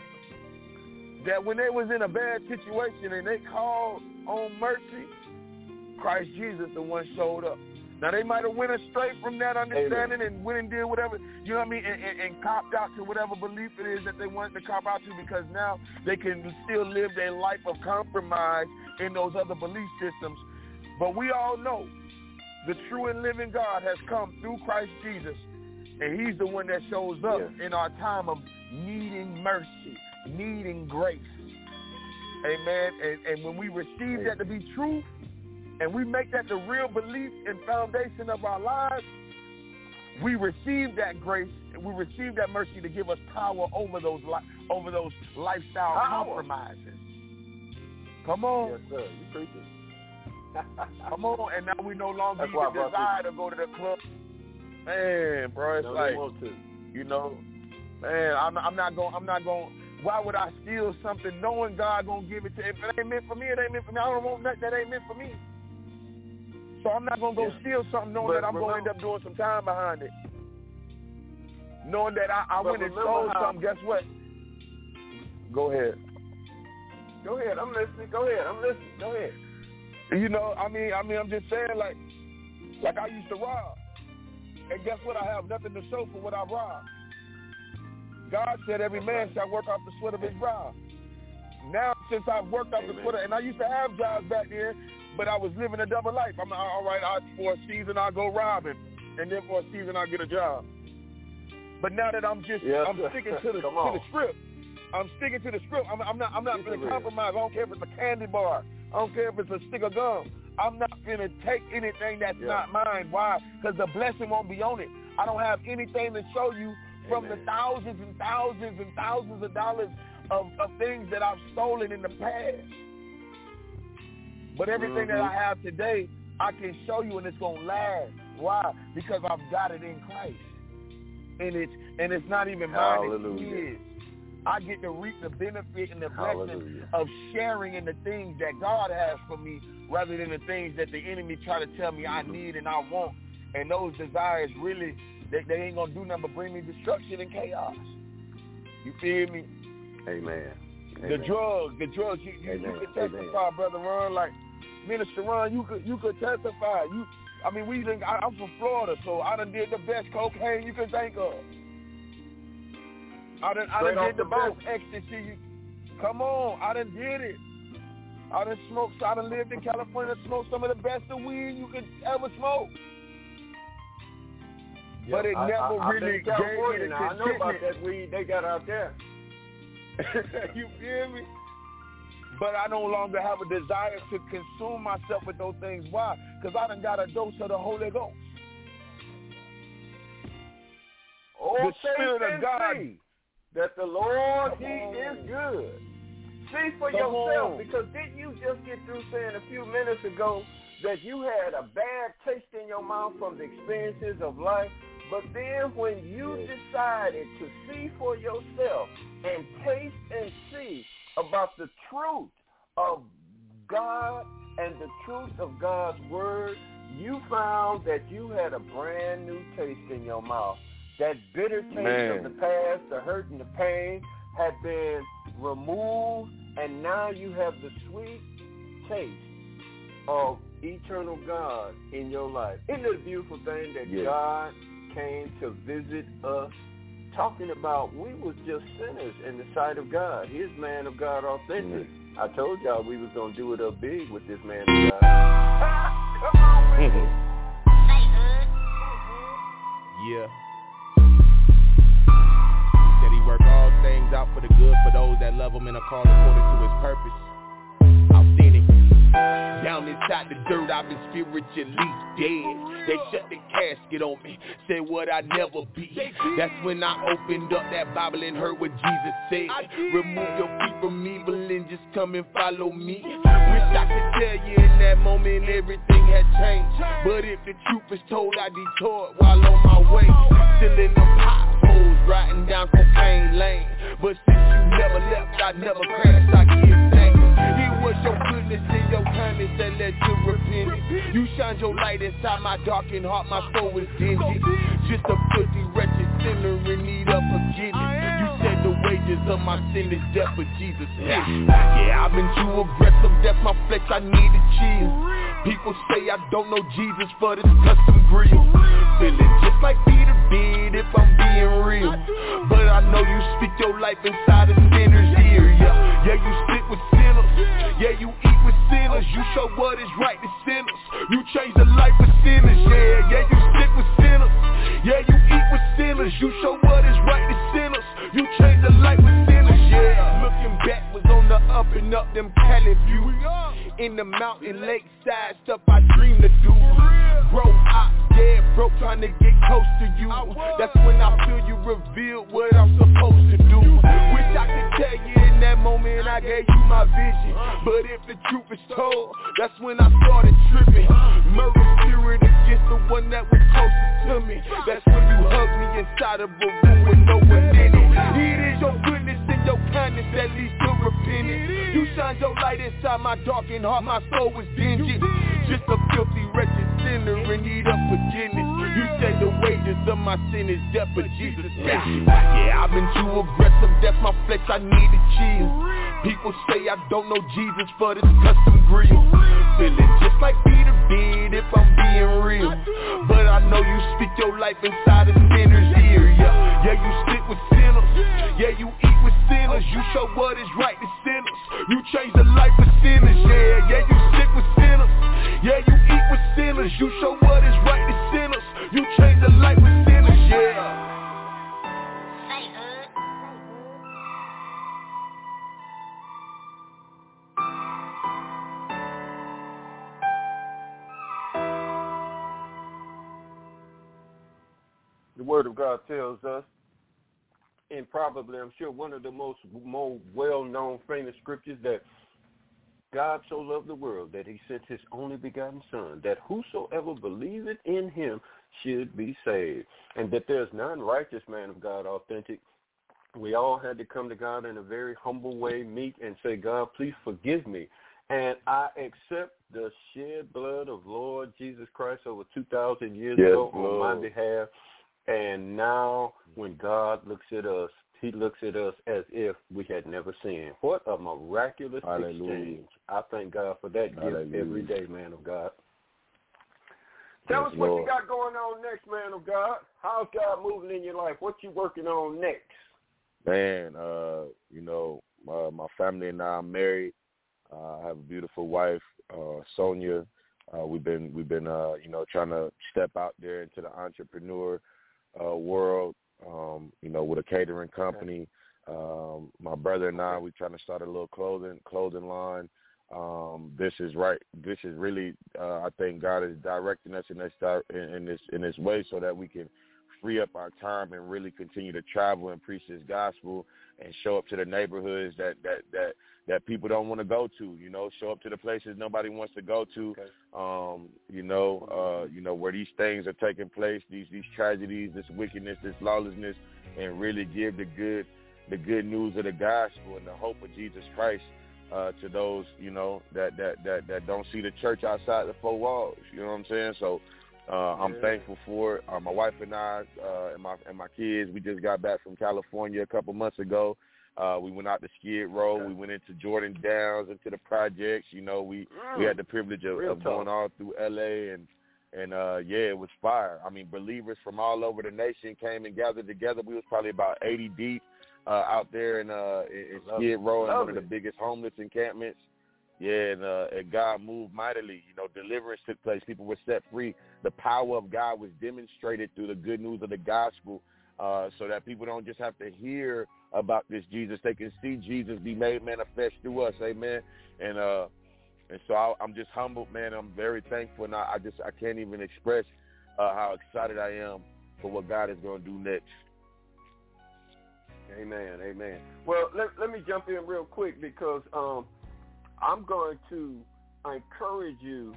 that when they was in a bad situation and they called on mercy, Christ Jesus the one showed up. Now, they might have went astray from that understanding Amen. and went and did whatever, you know what I mean, and, and, and copped out to whatever belief it is that they wanted to cop out to, because now they can still live their life of compromise in those other belief systems. But we all know the true and living God has come through Christ Jesus, and he's the one that shows up yes. in our time of needing mercy, needing grace. Amen. And, and when we receive Amen. that to be true, and we make that the real belief and foundation of our lives, we receive that grace and we receive that mercy to give us power over those li- over those lifestyle power. compromises. Come on. Yes, sir. You preaching. Come on. And now we no longer That's even desire to go to the club. Man, bro, it's no, like, they want to. you know, man, I'm, I'm not going, I'm not going, why would I steal something knowing God going to give it to me? If it ain't meant for me, it ain't meant for me. I don't want nothing that ain't meant for me. So I'm not going to go yeah. steal something knowing but that I'm remember, going to end up doing some time behind it. Knowing that I, I went and stole how, something, guess what? Go ahead. Go ahead. I'm listening. Go ahead. I'm listening. Go ahead. You know, I mean, I mean, I'm just saying, like, like I used to rob. And guess what? I have nothing to show for what I robbed. God said every man shall work off the sweat of his brow. Now, since I've worked off Amen. the sweat, and I used to have jobs back there, but I was living a double life. I'm all right. I, for a season, I go robbing, and then for a season, I get a job. But now that I'm just, yes, I'm sticking to the to the script. I'm sticking to the script. I'm, I'm not, I'm not going to compromise. I don't care if it's a candy bar. I don't care if it's a stick of gum. I'm not going to take anything that's yeah. not mine. Why? Because the blessing won't be on it. I don't have anything to show you from Amen. the thousands and thousands and thousands of dollars of, of things that I've stolen in the past. But everything mm-hmm. that I have today, I can show you, and it's going to last. Why? Because I've got it in Christ. And it's, and it's not even mine, it's his. I get to reap the benefit and the blessing Hallelujah. of sharing in the things that God has for me rather than the things that the enemy try to tell me I need and I want. And those desires really, they, they ain't going to do nothing but bring me destruction and chaos. You feel me? Amen. The Amen. drugs, the drugs, you, you, you could testify, Amen. Brother Ron, like Minister Ron, you could you could testify. You, I mean, we didn't, I, I'm from Florida, so I done did the best cocaine you could think of. I done, I done did the, the best ecstasy. You, come on, I done did it. I done smoked, I done lived in California and smoked some of the best of weed you could ever smoke. Yep, but it I, never I, really gave me the now. I know about that weed they got out there. You feel me? But I no longer have a desire to consume myself with those things. Why? Because I done got a dose of the Holy Ghost. Oh, the Spirit of God. See that the Lord, He is good. See for Come yourself, on. because didn't you just get through saying a few minutes ago that you had a bad taste in your mouth from the experiences of life? But then when you yes. decided to see for yourself and taste and see about the truth of God and the truth of God's word, you found that you had a brand new taste in your mouth. That bitter taste Man. of the past, the hurt and the pain had been removed, and now you have the sweet taste of eternal God in your life. Isn't it a beautiful thing that yes. God came to visit us, talking about we was just sinners in the sight of God. His man of God authentic. Mm-hmm. I told y'all we was going to do it up big with this man of God. Come on with it. Yeah. Said he work all things out for the good for those that love him and are called according to his purpose. I've seen it. Down inside the dirt, I've been spiritually dead. They shut the casket on me, said what I never be. That's when I opened up that Bible and heard what Jesus said. Remove your feet from evil and just come and follow me. Wish I could tell you in that moment everything had changed. But if the truth is told, I detoured while on my way. Still in them potholes, riding down cocaine lane. But since you never left, I never crashed, I give thanks. It was your goodness and your kindness that led to repentance. You shined your light inside my darkened heart, my soul was dingy. Just a filthy, wretched sinner in need of forgiveness. You said the wages of my sin is death, but Jesus said, yeah, I've been too aggressive, that's my flesh, I need to chill. People say I don't know Jesus for this custom grill. Feeling just like Peter did if I'm being real. But I know you speak your life inside a sinner's ear. Yeah, yeah, you sit with sinners. Yeah, you eat with sinners. You show what is right to sinners. You change the life of sinners. Yeah, yeah, you sit with sinners. Yeah, you eat with sinners. You show what is right to sinners. You change the life of sinners. Yeah, looking back was on the up and up them Cali views. In the mountain lakeside stuff I dream to do. Grow up, dead broke, trying to get close to you. That's when I feel you reveal what I'm supposed to do. Wish I could tell you in that moment I gave you my vision. But if the truth is told, that's when I started tripping. Murder spirit against the one that was closest to me. That's when you hugged me inside of a room with no one in it. It is your goodness and your kindness that leads to repentance. You shine your light inside my darkened heart, my soul was dingy. Just a filthy, wretched sinner in need of forgiveness. You say the wages of my sin is death, but Jesus said, yeah, I've been too aggressive, that's my flesh, I need to chill. People say I don't know Jesus for this custom grill. Feeling just like Peter did if I'm being real. But I know you speak your life inside a sinner's ear. Yeah, yeah, you sit with sinners. Yeah, you eat with sinners. You show what is right to sinners. You change the life of sinners. Yeah, yeah, you sit with sinners. Yeah, you eat with sinners. You show what is right to sinners. You change the life of sinners. Yeah. The Word of God tells us, and probably, I'm sure, one of the most more well-known famous scriptures, that God so loved the world that he sent his only begotten Son, that whosoever believeth in him should be saved, and that there's none righteous, man of God, authentic. We all had to come to God in a very humble way, meek, and say, God, please forgive me. And I accept the shed blood of Lord Jesus Christ over two thousand years yes, ago Lord. on my behalf. And now when God looks at us, he looks at us as if we had never sinned. What a miraculous Hallelujah. exchange. I thank God for that Hallelujah. gift every day, man of God. Tell yes, us what Lord. you got going on next, man of God. How's God moving in your life? What you working on next? Man, uh, you know, uh, my family and I are married. Uh, I have a beautiful wife, uh, Sonia. Uh, we've been, we've been, uh, you know, trying to step out there into the entrepreneur Uh, world, um, you know, with a catering company. Um, my brother and I, we're trying to start a little clothing clothing line. Um, this is right. This is really, uh, I think God is directing us in this in this in this way so that we can free up our time and really continue to travel and preach this gospel and show up to the neighborhoods that that that, that people don't want to go to. You know, show up to the places nobody wants to go to. Okay. Um, you know, uh, you know where these things are taking place, these these tragedies, this wickedness, this lawlessness, and really give the good the good news of the gospel and the hope of Jesus Christ uh, to those you know that, that that that don't see the church outside the four walls. You know what I'm saying? So. Uh, I'm yeah. thankful for it. Uh, my wife and I uh, and my and my kids, we just got back from California a couple months ago. Uh, we went out to Skid Row. Okay. We went into Jordan Downs, into the projects. You know, we, mm. we had the privilege of, of going all through L A and, And, uh, yeah, it was fire. I mean, believers from all over the nation came and gathered together. We was probably about eighty deep uh, out there in, uh, in Skid Row, in one of the biggest homeless encampments. Yeah, and, uh, and God moved mightily. You know, deliverance took place. People were set free. The power of God was demonstrated through the good news of the gospel, uh, so that people don't just have to hear about this Jesus. They can see Jesus be made manifest through us. Amen. And uh, and so I, I'm just humbled, man. I'm very thankful, and I, I just I can't even express uh, how excited I am for what God is going to do next. Amen, amen. Well, let, let me jump in real quick because um, I'm going to encourage you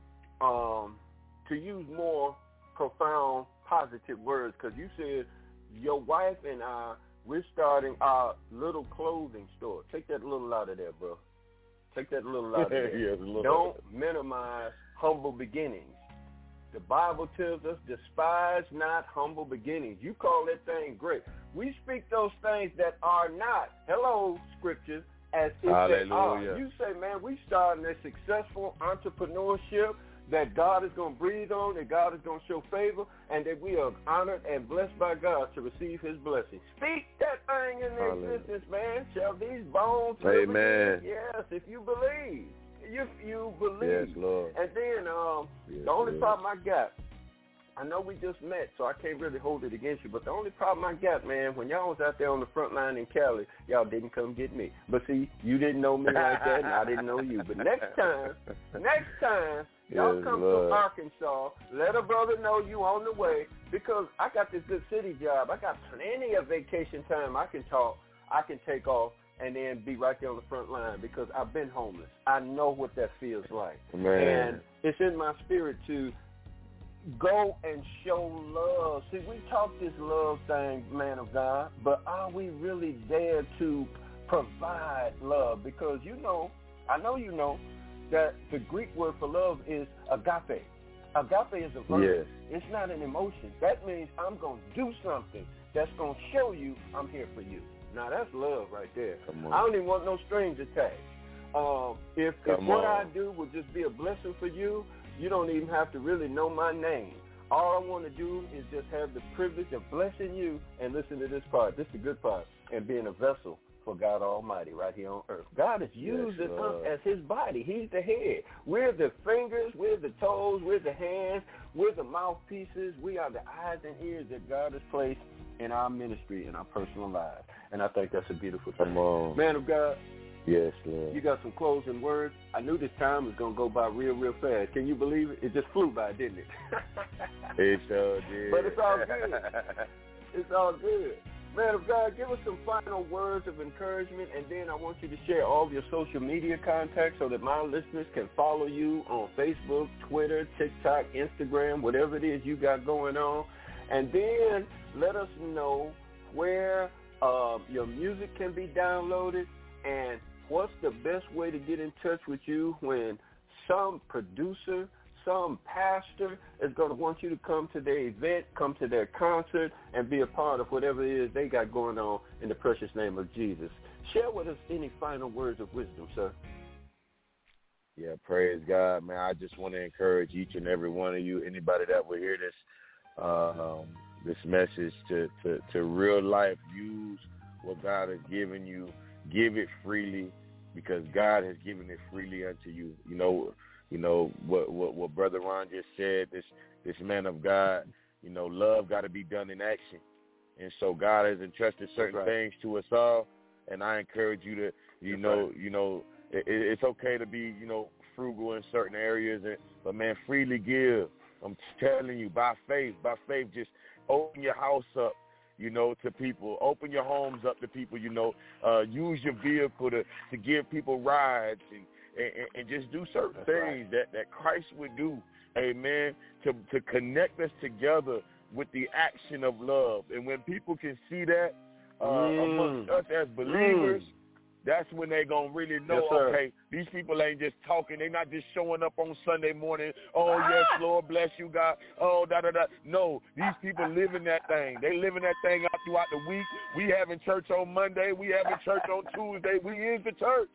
um, to use more profound, positive words because you said your wife and I, we're starting our little clothing store. Take that little out of there, bro. Take that little out of there. Yes, Don't minimize humble beginnings. The Bible tells us, despise not humble beginnings. You call that thing great. We speak those things that are not, hello, scriptures, as if Hallelujah. they are. You say, man, we starting a successful entrepreneurship that God is going to breathe on, that God is going to show favor, and that we are honored and blessed by God to receive his blessing. Speak that thing in Hallelujah. existence, man. Shall these bones Amen. live again? Yes, if you believe. If you believe. Yes, Lord. And then um, Yes, the only Lord. problem I got, I know we just met, so I can't really hold it against you, but the only problem I got, man, when y'all was out there on the front line in Cali, y'all didn't come get me. But see, you didn't know me like that, and I didn't know you. But next time, next time, y'all Yes, come Lord. to Arkansas, let a brother know you on the way, because I got this good city job. I got plenty of vacation time. I can talk. I can take off and then be right there on the front line because I've been homeless. I know what that feels like. Man. And it's in my spirit to go and show love. See, we talk this love thing, man of God, but are we really there to provide love? Because you know, I know you know, that the Greek word for love is agape. Agape is a verb. Yes. It's not an emotion. That means I'm going to do something that's going to show you I'm here for you. Now, that's love right there. Come on. I don't even want no strings attached. Um, if if Come what on. I do would just be a blessing for you, you don't even have to really know my name. All I want to do is just have the privilege of blessing you and listen to this part. This is the good part, and being a vessel for God Almighty right here on earth. God is using Yes, us as his body. He's the head. We're the fingers, we're the toes, we're the hands, we're the mouthpieces. We are the eyes and ears that God has placed in our ministry, in our personal lives. And I think that's a beautiful thing. Come on. Man of God, Yes, Lord. you got some closing words. I knew this time was going to go by real, real fast. Can you believe it? It just flew by, didn't it? It sure did. But it's all good. It's all good. Man of God, give us some final words of encouragement, and then I want you to share all of your social media contacts so that my listeners can follow you on Facebook, Twitter, TikTok, Instagram, whatever it is you got going on. And then let us know where uh, your music can be downloaded and what's the best way to get in touch with you when some producer, some pastor is going to want you to come to their event, come to their concert, and be a part of whatever it is they got going on in the precious name of Jesus. Share with us any final words of wisdom, sir. Yeah, praise God, man. I just want to encourage each and every one of you, anybody that will hear this, uh, um, this message to, to, to real life, use what God has given you. Give it freely because God has given it freely unto you. You know, you know what, what, what Brother Ron just said, this, this man of God, you know, love got to be done in action. And so God has entrusted certain right. things to us all. And I encourage you to, you That's know, right. you know, it, it's okay to be, you know, frugal in certain areas, and, but man, freely give. I'm telling you, by faith, by faith, just open your house up, you know, to people. Open your homes up to people, you know. Uh, use your vehicle to, to give people rides and, and, and just do certain That's things right. that, that Christ would do, amen, to, to connect us together with the action of love. And when people can see that uh, mm. amongst us as believers, mm. that's when they going to really know, yes, okay, these people ain't just talking. They not just showing up on Sunday morning, oh, yes, Lord, bless you, God, oh, da-da-da. No, these people living that thing. They living that thing out throughout the week. We having church on Monday. We having church on Tuesday. We is the church.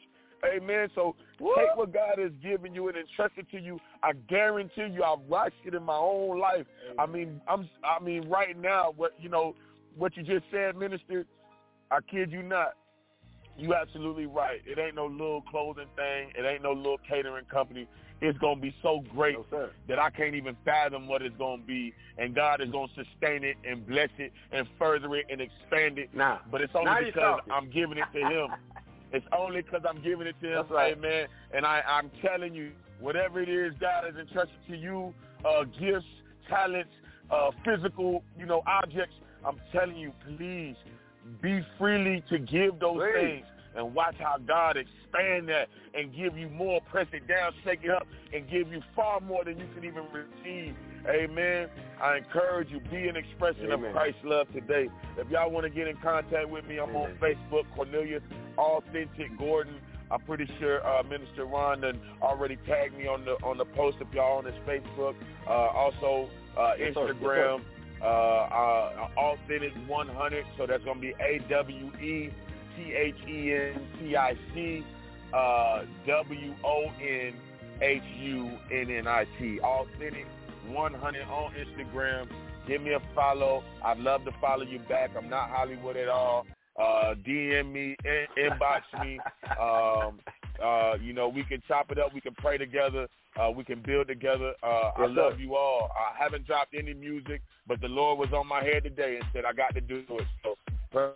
Amen. So Woo. Take what God has given you and entrust it to you. I guarantee you, I've watched it in my own life. Amen. I mean, I'm. I mean, right now, what you know, what you just said, Minister. I kid you not. You absolutely right. It ain't no little clothing thing. It ain't no little catering company. It's going to be so great no, that I can't even fathom what it's going to be. And God is going to sustain it and bless it and further it and expand it. Nah. But it's only because I'm giving it to him. It's only because I'm giving it to him. That's right. Amen. And I, I'm telling you, whatever it is God has entrusted to you, uh, gifts, talents, uh, physical, you know, objects, I'm telling you, please be freely to give those Please. things and watch how God expand that and give you more, press it down, shake it up, and give you far more than you can even receive. Amen. I encourage you, be an expression Amen. of Christ's love today. If y'all want to get in contact with me, I'm Amen. on Facebook, Cornelius Authentic Gordon. I'm pretty sure uh, Minister Ron done already tagged me on the on the post if y'all on his Facebook. Uh, also, uh, yes, Instagram. Yes, Uh, uh, Authentic one hundred, so that's going to be A W E T H E N T I C uh, W O N H U N N I T. Authentic one hundred on Instagram. Give me a follow. I'd love to follow you back. I'm not Hollywood at all. Uh, D M me, in, inbox me. Um, uh, you know, we can chop it up. We can pray together. Uh, we can build together. Uh, I love you all. I haven't dropped any music, but the Lord was on my head today and said I got to do it. So,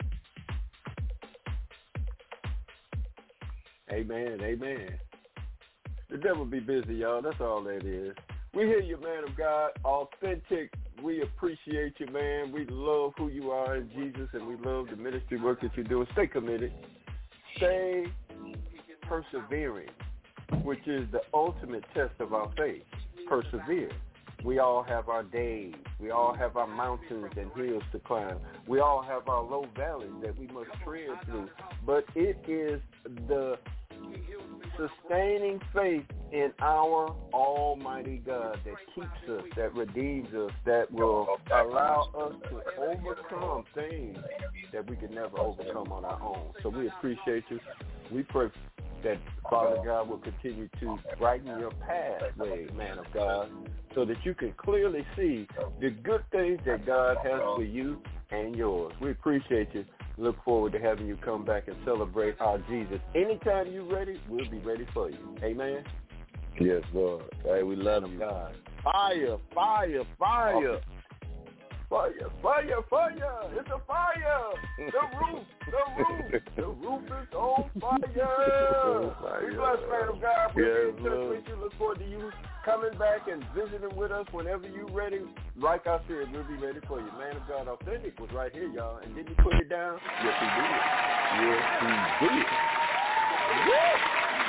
amen, amen. The devil be busy, y'all. That's all that is. We hear you, man of God. Authentic. We appreciate you, man. We love who you are in Jesus, and we love the ministry work that you're doing. Stay committed. Stay persevering, which is the ultimate test of our faith. Persevere. We all have our days. We all have our mountains and hills to climb. We all have our low valleys that we must tread through. But it is the sustaining faith in our almighty God that keeps us, that redeems us, that will allow us to overcome things that we could never overcome on our own. So we appreciate you. We pray that Father God will continue to brighten your pathway, man of God, so that you can clearly see the good things that God has for you and yours. We appreciate you. Look forward to having you come back and celebrate our Jesus. Anytime you're ready, we'll be ready for you. Amen? Yes, Lord. Hey, we love you. God. Fire, fire, fire. Fire, fire, fire. It's a fire. The roof, the roof. The roof is on fire. We bless, man of God. We'll yes, be in touch with you. Look forward to you coming back and visiting with us whenever you're ready. Like I said, we'll be ready for you. Man of God Authentic was right here, y'all. And didn't he put it down? Yes, he did. Yes, he did. Yeah.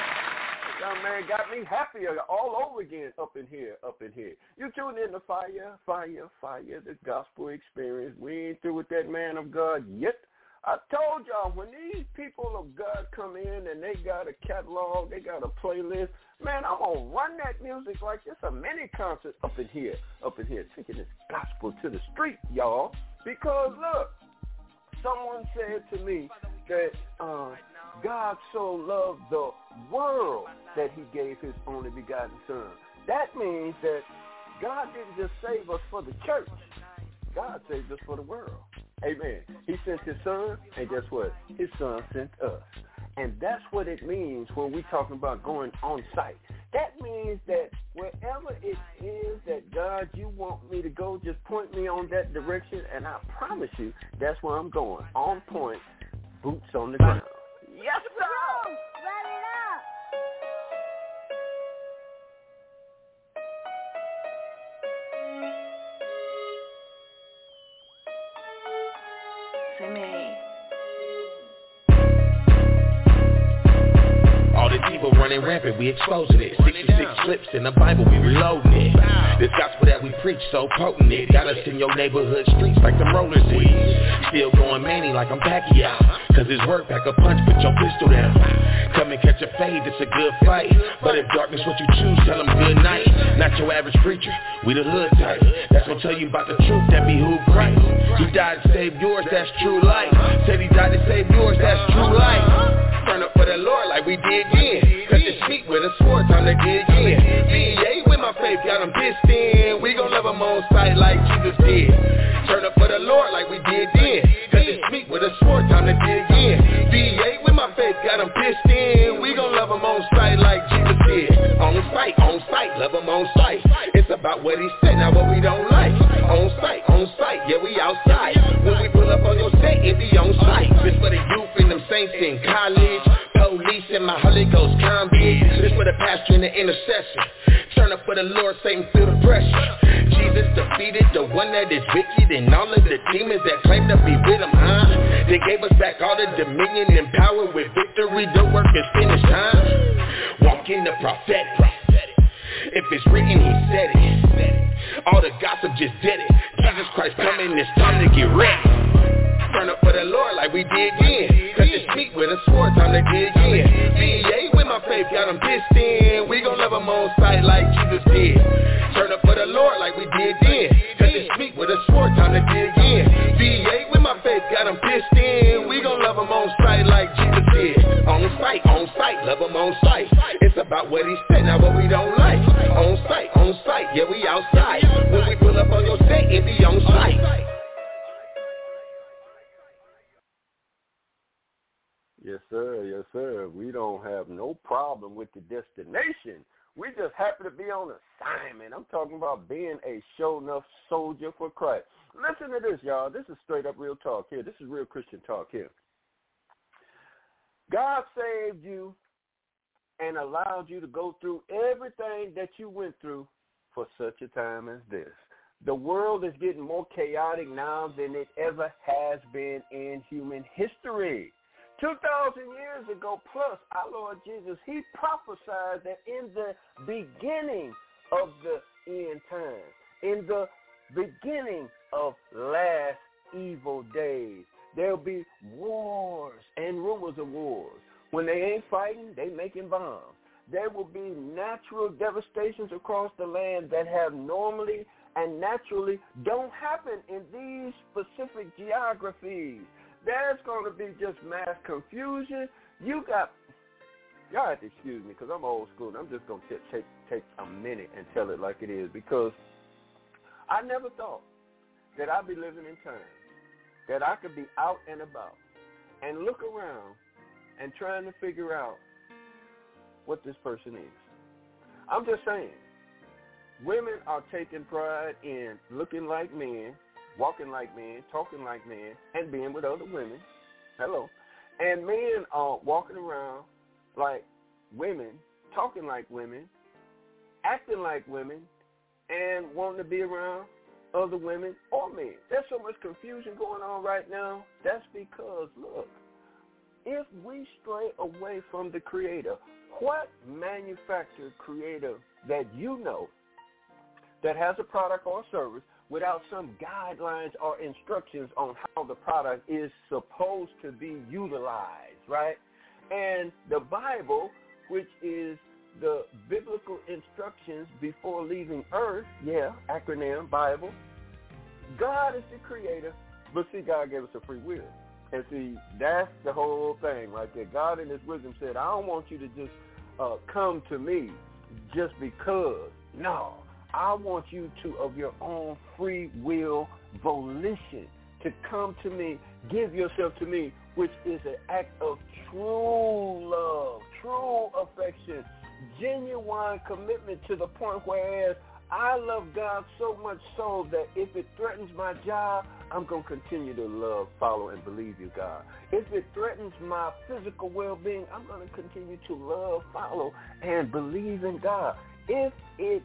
Young man got me happier all over again up in here, up in here. You tune in to Fire, Fire, Fire, the gospel experience. We ain't through with that man of God yet. I told y'all, when these people of God come in and they got a catalog, they got a playlist, man, I'm going to run that music like it's a mini concert up in here, up in here, taking this gospel to the street, y'all. Because, look, someone said to me that uh, God so loved the world that he gave his only begotten son. That means that God didn't just save us for the church. God saved us for the world. Amen. He sent his son, and guess what? His son sent us. And that's what it means when we're talking about going on site. That means that wherever it is that, God, you want me to go, just point me on that direction, and I promise you that's where I'm going. On point, boots on the ground. Yes, sir. Run it up. All this evil running rampant, we exposing it. sixty-six clips in the Bible, we reloading it. This gospel that we preach so potent, it got us in your neighborhood streets like them rollers did. Still going manny like I'm Pacquiao, cause his work back a punch, put your pistol down. Come and catch a fade, it's a good fight. But if darkness what you choose, tell them good night. Not your average preacher, we the hood type. That's gonna tell you about the truth that behoove Christ. He died to save yours, that's true life. Said he died to save yours, that's true life. Turn up for the Lord like we dig in. Cut the sheet with a sword, time to dig in. B A with my faith, got them pissed in. We gon' love them on sight like Jesus did. Turn up for the Lord like we did then. Cut the sheet with a sword, time to dig in. B A with my faith, got them pissed in. We gon' love them on sight like Jesus did. On sight, on sight, love them on sight. It's about what he said, not what we don't like. On sight, on sight, yeah, we outside. When we pull up on your set, it be on sight. This for the youth and them saints in college. Police and my Holy Ghost combi. This for the pastor and the intercessor. Turn up for the Lord, Satan feel the pressure. Jesus defeated the one that is wicked and all of the demons that claim to be with him, huh? They gave us back all the dominion and power with victory. The work is finished, huh? Walk in the prophetic. If it's written, he said it. All the gossip just did it. Jesus Christ coming, it's time to get ready. Turn up for the Lord like we did then. Cut the sheet with a sword, time to dig in. B A with my faith, got them pissed in. We gon' love them on sight like Jesus did. Turn up for the Lord like we did then. Cut the sheet with a sword, time to dig in. B A with my faith, got them pissed in. We gon' love them on sight like Jesus did. On sight, on sight, love them on sight. It's about what he said, not what we don't like. On sight, on sight, yeah, we outside. When we pull up on your set, it be on sight. Yes, sir. Yes, sir. We don't have no problem with the destination. We just happen to be on assignment. I'm talking about being a show enough soldier for Christ. Listen to this, y'all. This is straight up real talk here. This is real Christian talk here. God saved you and allowed you to go through everything that you went through for such a time as this. The world is getting more chaotic now than it ever has been in human history. two thousand years ago plus, our Lord Jesus, he prophesied that in the beginning of the end times, in the beginning of last evil days, there'll be wars and rumors of wars. When they ain't fighting, they making bombs. There will be natural devastations across the land that have normally and naturally don't happen in these specific geographies. There's going to be just mass confusion. You got, y'all have to excuse me because I'm old school. And I'm just going to take take a minute and tell it like it is, because I never thought that I'd be living in times that I could be out and about and look around and trying to figure out what this person is. I'm just saying, women are taking pride in looking like men, walking like men, talking like men, and being with other women. Hello. And men are walking around like women, talking like women, acting like women, and wanting to be around other women or men. There's so much confusion going on right now. That's because, look, if we stray away from the Creator, what manufactured creator that you know that has a product or service without some guidelines or instructions on how the product is supposed to be utilized, right? And the Bible, which is the biblical instructions before leaving earth, yeah, acronym Bible, God is the creator, but see, God gave us a free will. And see, that's the whole thing right there. God in his wisdom said, I don't want you to just uh, come to me just because. No, I want you to, of your own free will volition, to come to me, give yourself to me, which is an act of true love, true affection, genuine commitment to the point whereas I love God so much so that if it threatens my job, I'm going to continue to love, follow, and believe you, God. If it threatens my physical well-being, I'm going to continue to love, follow, and believe in God. If it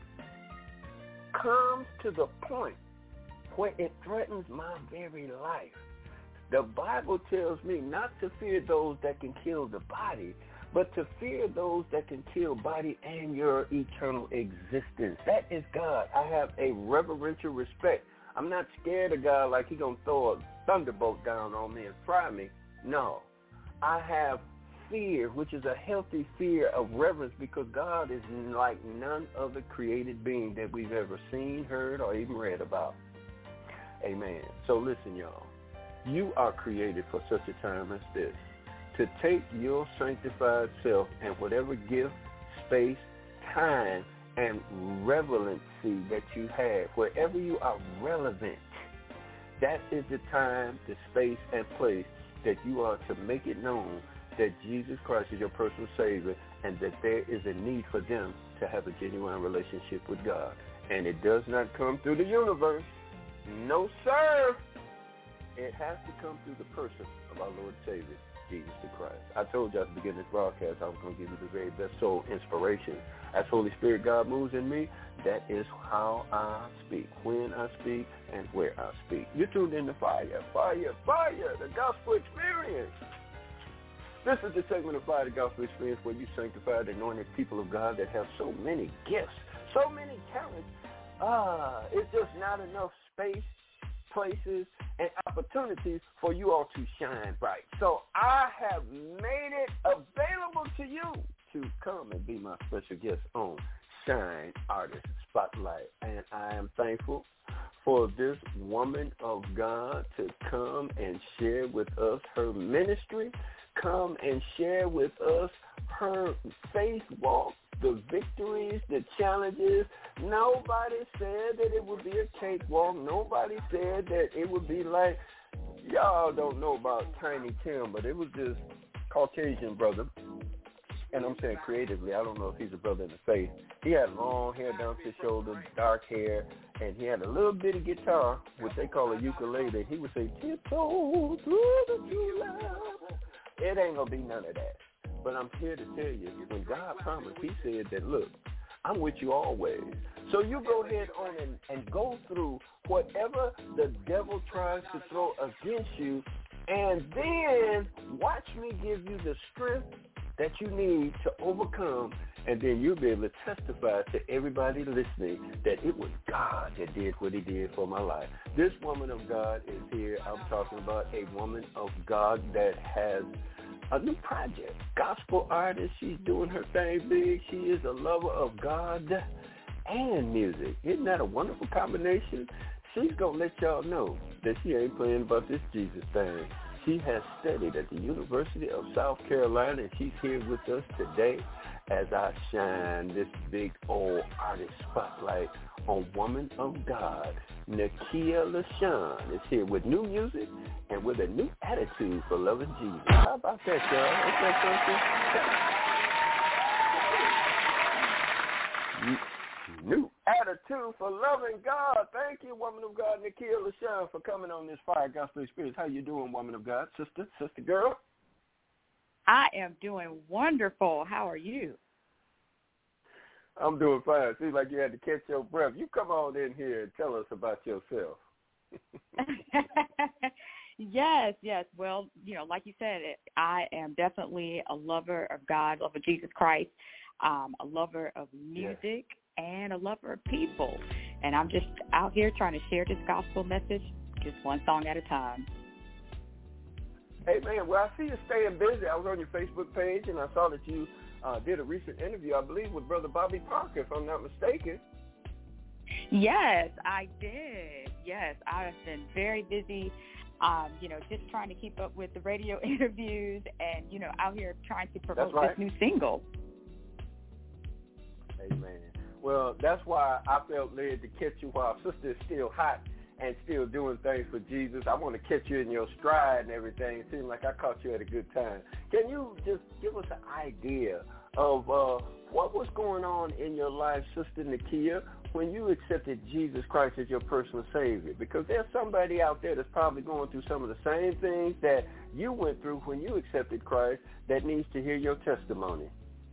comes to the point where it threatens my very life, the Bible tells me not to fear those that can kill the body, but to fear those that can kill body and your eternal existence. That is God. I have a reverential respect. I'm not scared of God like he's going to throw a thunderbolt down on me and fry me. No. I have fear, which is a healthy fear of reverence, because God is like none other created being that we've ever seen, heard, or even read about. Amen. So listen, y'all. You are created for such a time as this. to take your sanctified self and whatever gift, space, time, and relevancy that you have, wherever you are relevant, that is the time, the space, and place that you are to make it known that Jesus Christ is your personal Savior and that there is a need for them to have a genuine relationship with God. And it does not come through the universe. No, sir. It has to come through the person of our Lord and Savior, Jesus the Christ. I told you at the beginning of this broadcast I was going to give you the very best soul inspiration. As Holy Spirit God moves in me, that is how I speak, when I speak, and where I speak. You're tuned in to Fire, Fire, Fire, the Gospel Experience. This is the segment of Fire, the Gospel Experience, where you sanctified, anointed people of God that have so many gifts, so many talents. Ah, it's just not enough space, places, and opportunities for you all to shine bright. So I have made it available to you to come and be my special guest on Shine Artist Spotlight. And I am thankful for this woman of God to come and share with us her ministry, come and share with us her faith walk, the victories, the challenges. Nobody said that it would be a cakewalk. Nobody said that it would be like, y'all don't know about Tiny Tim, but it was this Caucasian brother. And I'm saying creatively, I don't know if he's a brother in the faith. He had long hair down to his shoulders, dark hair, and he had a little bitty guitar, which they call a ukulele. He would say, tiptoe through the July. It ain't going to be none of that. But I'm here to tell you, when God promised, he said that, look, I'm with you always. So you go ahead on and, and go through whatever the devil tries to throw against you, and then watch me give you the strength that you need to overcome, and then you'll be able to testify to everybody listening that it was God that did what he did for my life. This woman of God is here. I'm talking about a woman of God that has a new project. Gospel artist. She's doing her thing big. She is a lover of God and music. Isn't that a wonderful combination? She's going to let y'all know that she ain't playing about this Jesus thing. She has studied at the University of South Carolina, and she's here with us today as I shine this big old artist spotlight on Woman of God. Nakia LaShawn is here with new music and with a new attitude for loving Jesus. How about that, y'all? Ain't that something? New attitude for loving God. Thank you, woman of God, Nakia LaShawn, for coming on this Fire Gospel Experience. How you doing, woman of God, sister, sister girl? I am doing wonderful. How are you? I'm doing fine. Seems like you had to catch your breath. You come on in here and tell us about yourself. Yes, yes. Well, you know, like you said, I am definitely a lover of God, lover of Jesus Christ, um, a lover of music, yes, and a lover of people. And I'm just out here trying to share this gospel message just one song at a time. Hey, man, well, I see you staying busy. I was on your Facebook page, and I saw that you uh, did a recent interview, I believe, with Brother Bobby Parker, if I'm not mistaken. Yes, I did. Yes, I've been very busy, um, you know, just trying to keep up with the radio interviews and, you know, out here trying to promote right. this new single. Amen. Well, that's why I felt led to catch you while sister is still hot and still doing things for Jesus. I want to catch you in your stride and everything. It seemed like I caught you at a good time. Can you just give us an idea of uh, what was going on in your life, Sister Nakia, when you accepted Jesus Christ as your personal Savior? Because there's somebody out there that's probably going through some of the same things that you went through when you accepted Christ that needs to hear your testimony.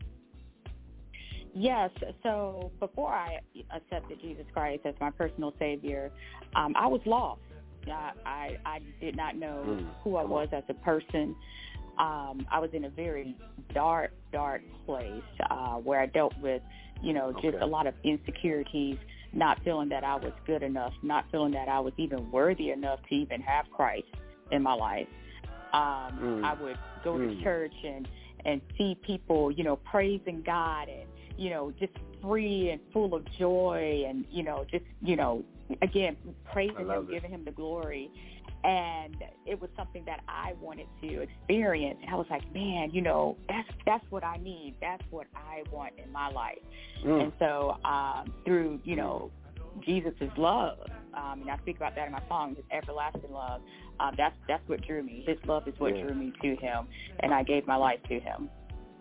Yes, so before I accepted Jesus Christ as my personal Savior, um, I was lost. I, I, I did not know mm, who I was as a person. Um, I was in a very dark, dark place uh, where I dealt with, you know, just okay. a lot of insecurities, not feeling that I was good enough, not feeling that I was even worthy enough to even have Christ in my life. Um, mm. I would go mm. to church and, and see people, you know, praising God and, you know, just free and full of joy and, you know, just, you know, again, praising him, it. giving him the glory. And it was something that I wanted to experience. And I was like, man, you know, that's that's what I need. That's what I want in my life. Mm. And so um, through, you know, Jesus' love, um, and I speak about that in my song, his everlasting love, um, that's that's what drew me. His love is what yeah. drew me to him, and I gave my life to him.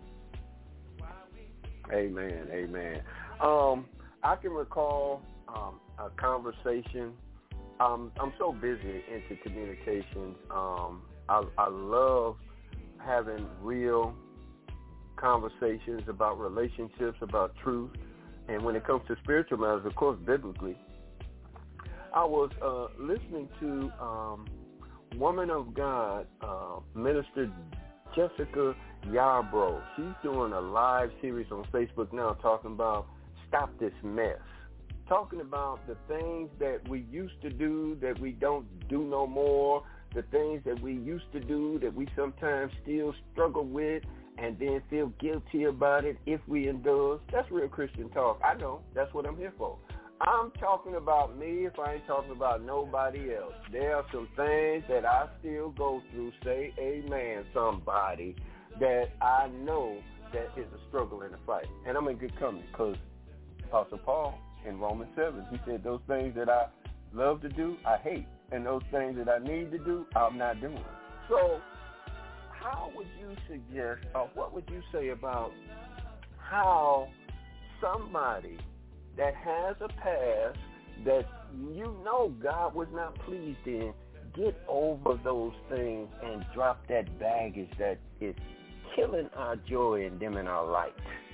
Amen, amen. Um, I can recall um, a conversation. Um, I'm so busy into communications. Um, I, I love having real conversations about relationships, about truth. And when it comes to spiritual matters, of course, biblically, I was uh, listening to um, Woman of God, uh, Minister Jessica Yarbrough. She's doing a live series on Facebook now talking about Stop This Mess. Talking about the things that we used to do that we don't do no more, the things that we used to do that we sometimes still struggle with and then feel guilty about it if we indulge. That's real Christian talk. I know. That's what I'm here for. I'm talking about me if I ain't talking about nobody else. There are some things that I still go through, say amen, somebody, that I know that is a struggle and a fight. And I'm in good company because Apostle Paul, in Romans seven, he said those things that I love to do, I hate. And those things that I need to do, I'm not doing. So how would you suggest, or what would you say about how somebody that has a past that you know God was not pleased in, get over those things and drop that baggage that is killing our joy and dimming our light?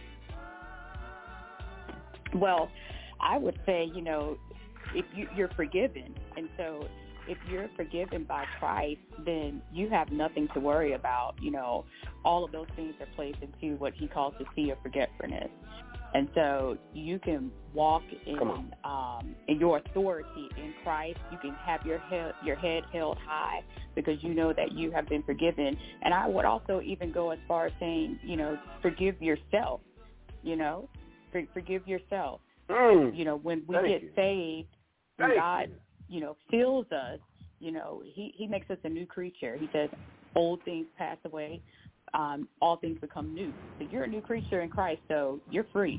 Well, I would say, you know, if you, you're forgiven, and so if you're forgiven by Christ, then you have nothing to worry about. You know, all of those things are placed into what he calls the sea of forgetfulness. And so you can walk in um, in your authority in Christ. You can have your head, your head held high because you know that you have been forgiven. And I would also even go as far as saying, you know, forgive yourself, you know, for, forgive yourself. Mm. You know, when we Thank get you. saved, when Thank God, you. you know, fills us, you know, he, he makes us a new creature. He says, old things pass away. Um, all things become new. So you're a new creature in Christ, so you're free.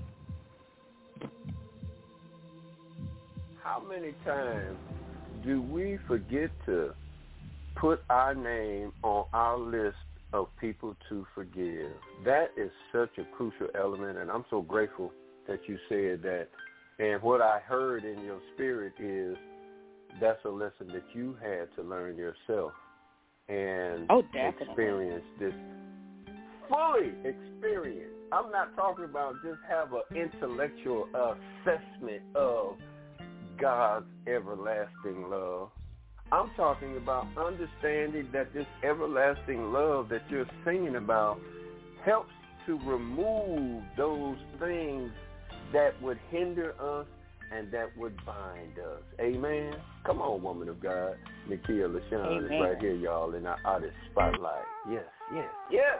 How many times do we forget to put our name on our list of people to forgive? That is such a crucial element, and I'm so grateful that you said that. And what I heard in your spirit is that's a lesson that you had to learn yourself and oh, experience this. Fully experience. I'm not talking about just have an intellectual assessment of God's everlasting love. I'm talking about understanding that this everlasting love that you're singing about helps to remove those things that would hinder us and that would bind us. Amen? Come on, woman of God. Nakia LaShawn is right here, y'all, in our artist spotlight. Yes, yes, yes.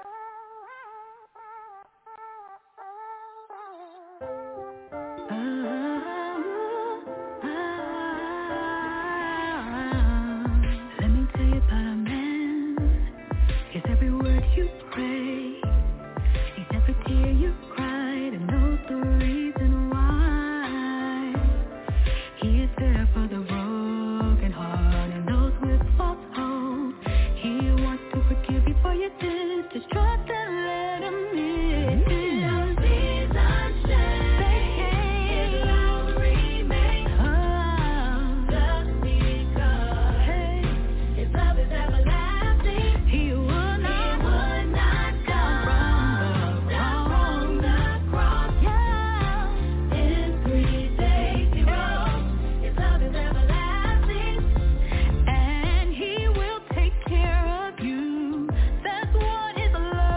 That's what is love.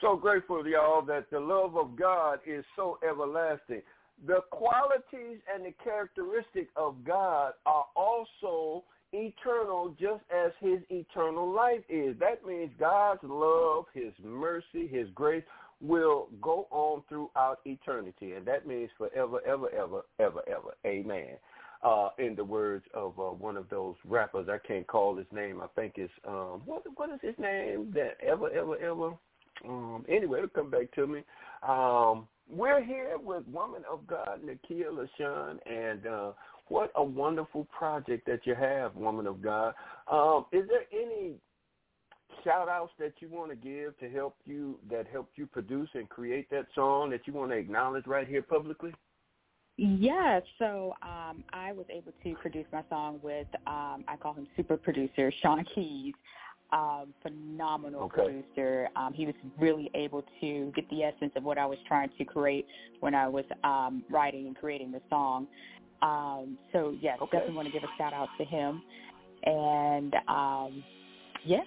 so grateful, y'all, that the love of God is so everlasting. The qualities and the characteristics of God are also eternal, just as his eternal life is. That means God's love, his mercy, his grace will go on throughout eternity, and that means forever, ever, ever, ever, ever. Amen. Uh, in the words of uh, one of those rappers, I can't call his name. I think it's, um, what, what is his name? That ever, ever, ever. Um, anyway, it'll come back to me. Um, we're here with Woman of God, Nakia LaShawn, and uh, what a wonderful project that you have, Woman of God. Um, is there any shout-outs that you want to give to help you, that helped you produce and create that song that you want to acknowledge right here publicly? Yeah, so um, I was able to produce my song with, um, I call him super producer, Sean Keys, um, phenomenal okay. producer. Um, he was really able to get the essence of what I was trying to create when I was um, writing and creating the song. Um, so, yes, okay. definitely want to give a shout-out to him. And, um, yeah.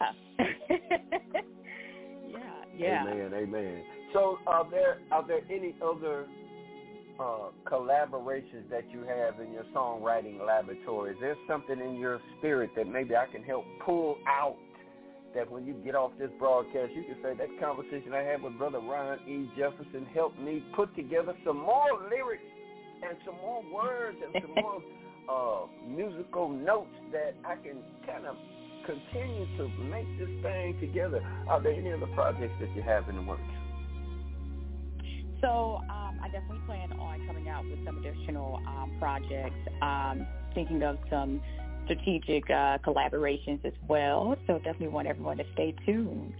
yeah, yeah. Amen, amen. So are there, are there any other Uh, collaborations that you have in your songwriting laboratory? Is there something in your spirit that maybe I can help pull out, that when you get off this broadcast, you can say, that conversation I had with Brother Ron E. Jefferson helped me put together some more lyrics and some more words and some more uh, musical notes that I can kind of continue to make this thing together? Are there any other projects that you have in the works? So um, I definitely plan on coming out with some additional um, projects, um, thinking of some strategic uh, collaborations as well. So definitely want everyone to stay tuned.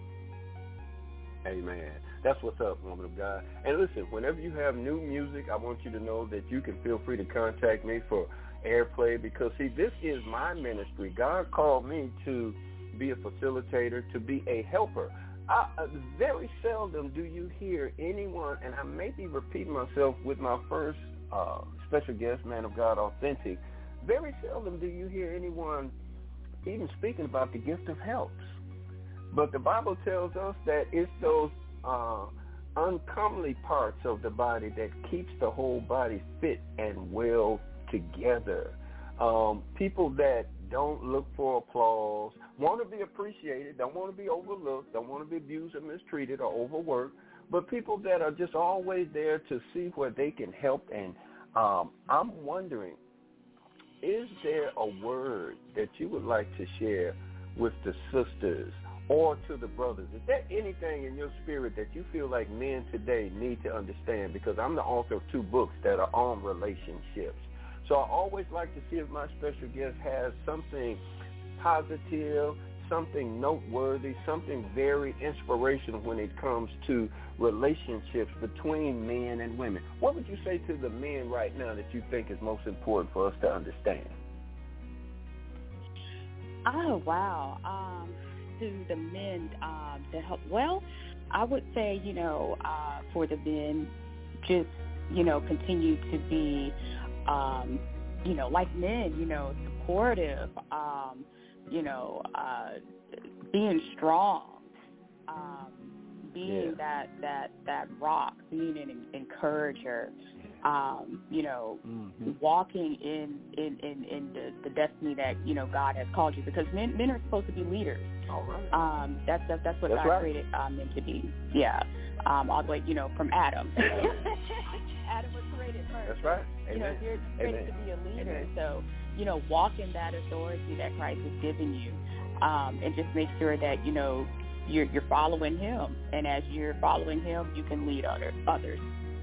Amen. That's what's up, Woman of God. And listen, whenever you have new music, I want you to know that you can feel free to contact me for airplay, because, see, this is my ministry. God called me to be a facilitator, to be a helper. I, uh, very seldom do you hear anyone, and I may be repeating myself with my first uh, special guest, Man of God Authentic, very seldom do you hear anyone even speaking about the gift of helps. But the Bible tells us that it's those uh, uncomely parts of the body that keeps the whole body fit and well together. Um, people that don't look for applause, want to be appreciated, don't want to be overlooked, don't want to be abused or mistreated or overworked, but people that are just always there to see where they can help. And um, I'm wondering, is there a word that you would like to share with the sisters or to the brothers? Is there anything in your spirit that you feel like men today need to understand? Because I'm the author of two books that are on relationships. So I always like to see if my special guest has something positive, something noteworthy, something very inspirational when it comes to relationships between men and women. What would you say to the men right now that you think is most important for us to understand? Oh, wow. Um, to the men um, to help, well, I would say, you know, uh, for the men, just, you know, continue to be Um, you know, like men, you know, supportive, um, you know, uh, being strong, um, being yeah. that, that, that rock, being an encourager, um, you know, mm-hmm. walking in, in, in, in the, the destiny that, you know, God has called you, because men, men are supposed to be leaders. All right. Um, that's, that's, that's what that's God right. created um, men to be. Yeah. Um, all the way, you know, from Adam. Adam was created first. That's right. Amen. You know, you're created Amen. to be a leader. Amen. So, you know, walk in that authority that Christ has given you, um, and just make sure that, you know, you're, you're following him. And as you're following him, you can lead other, others.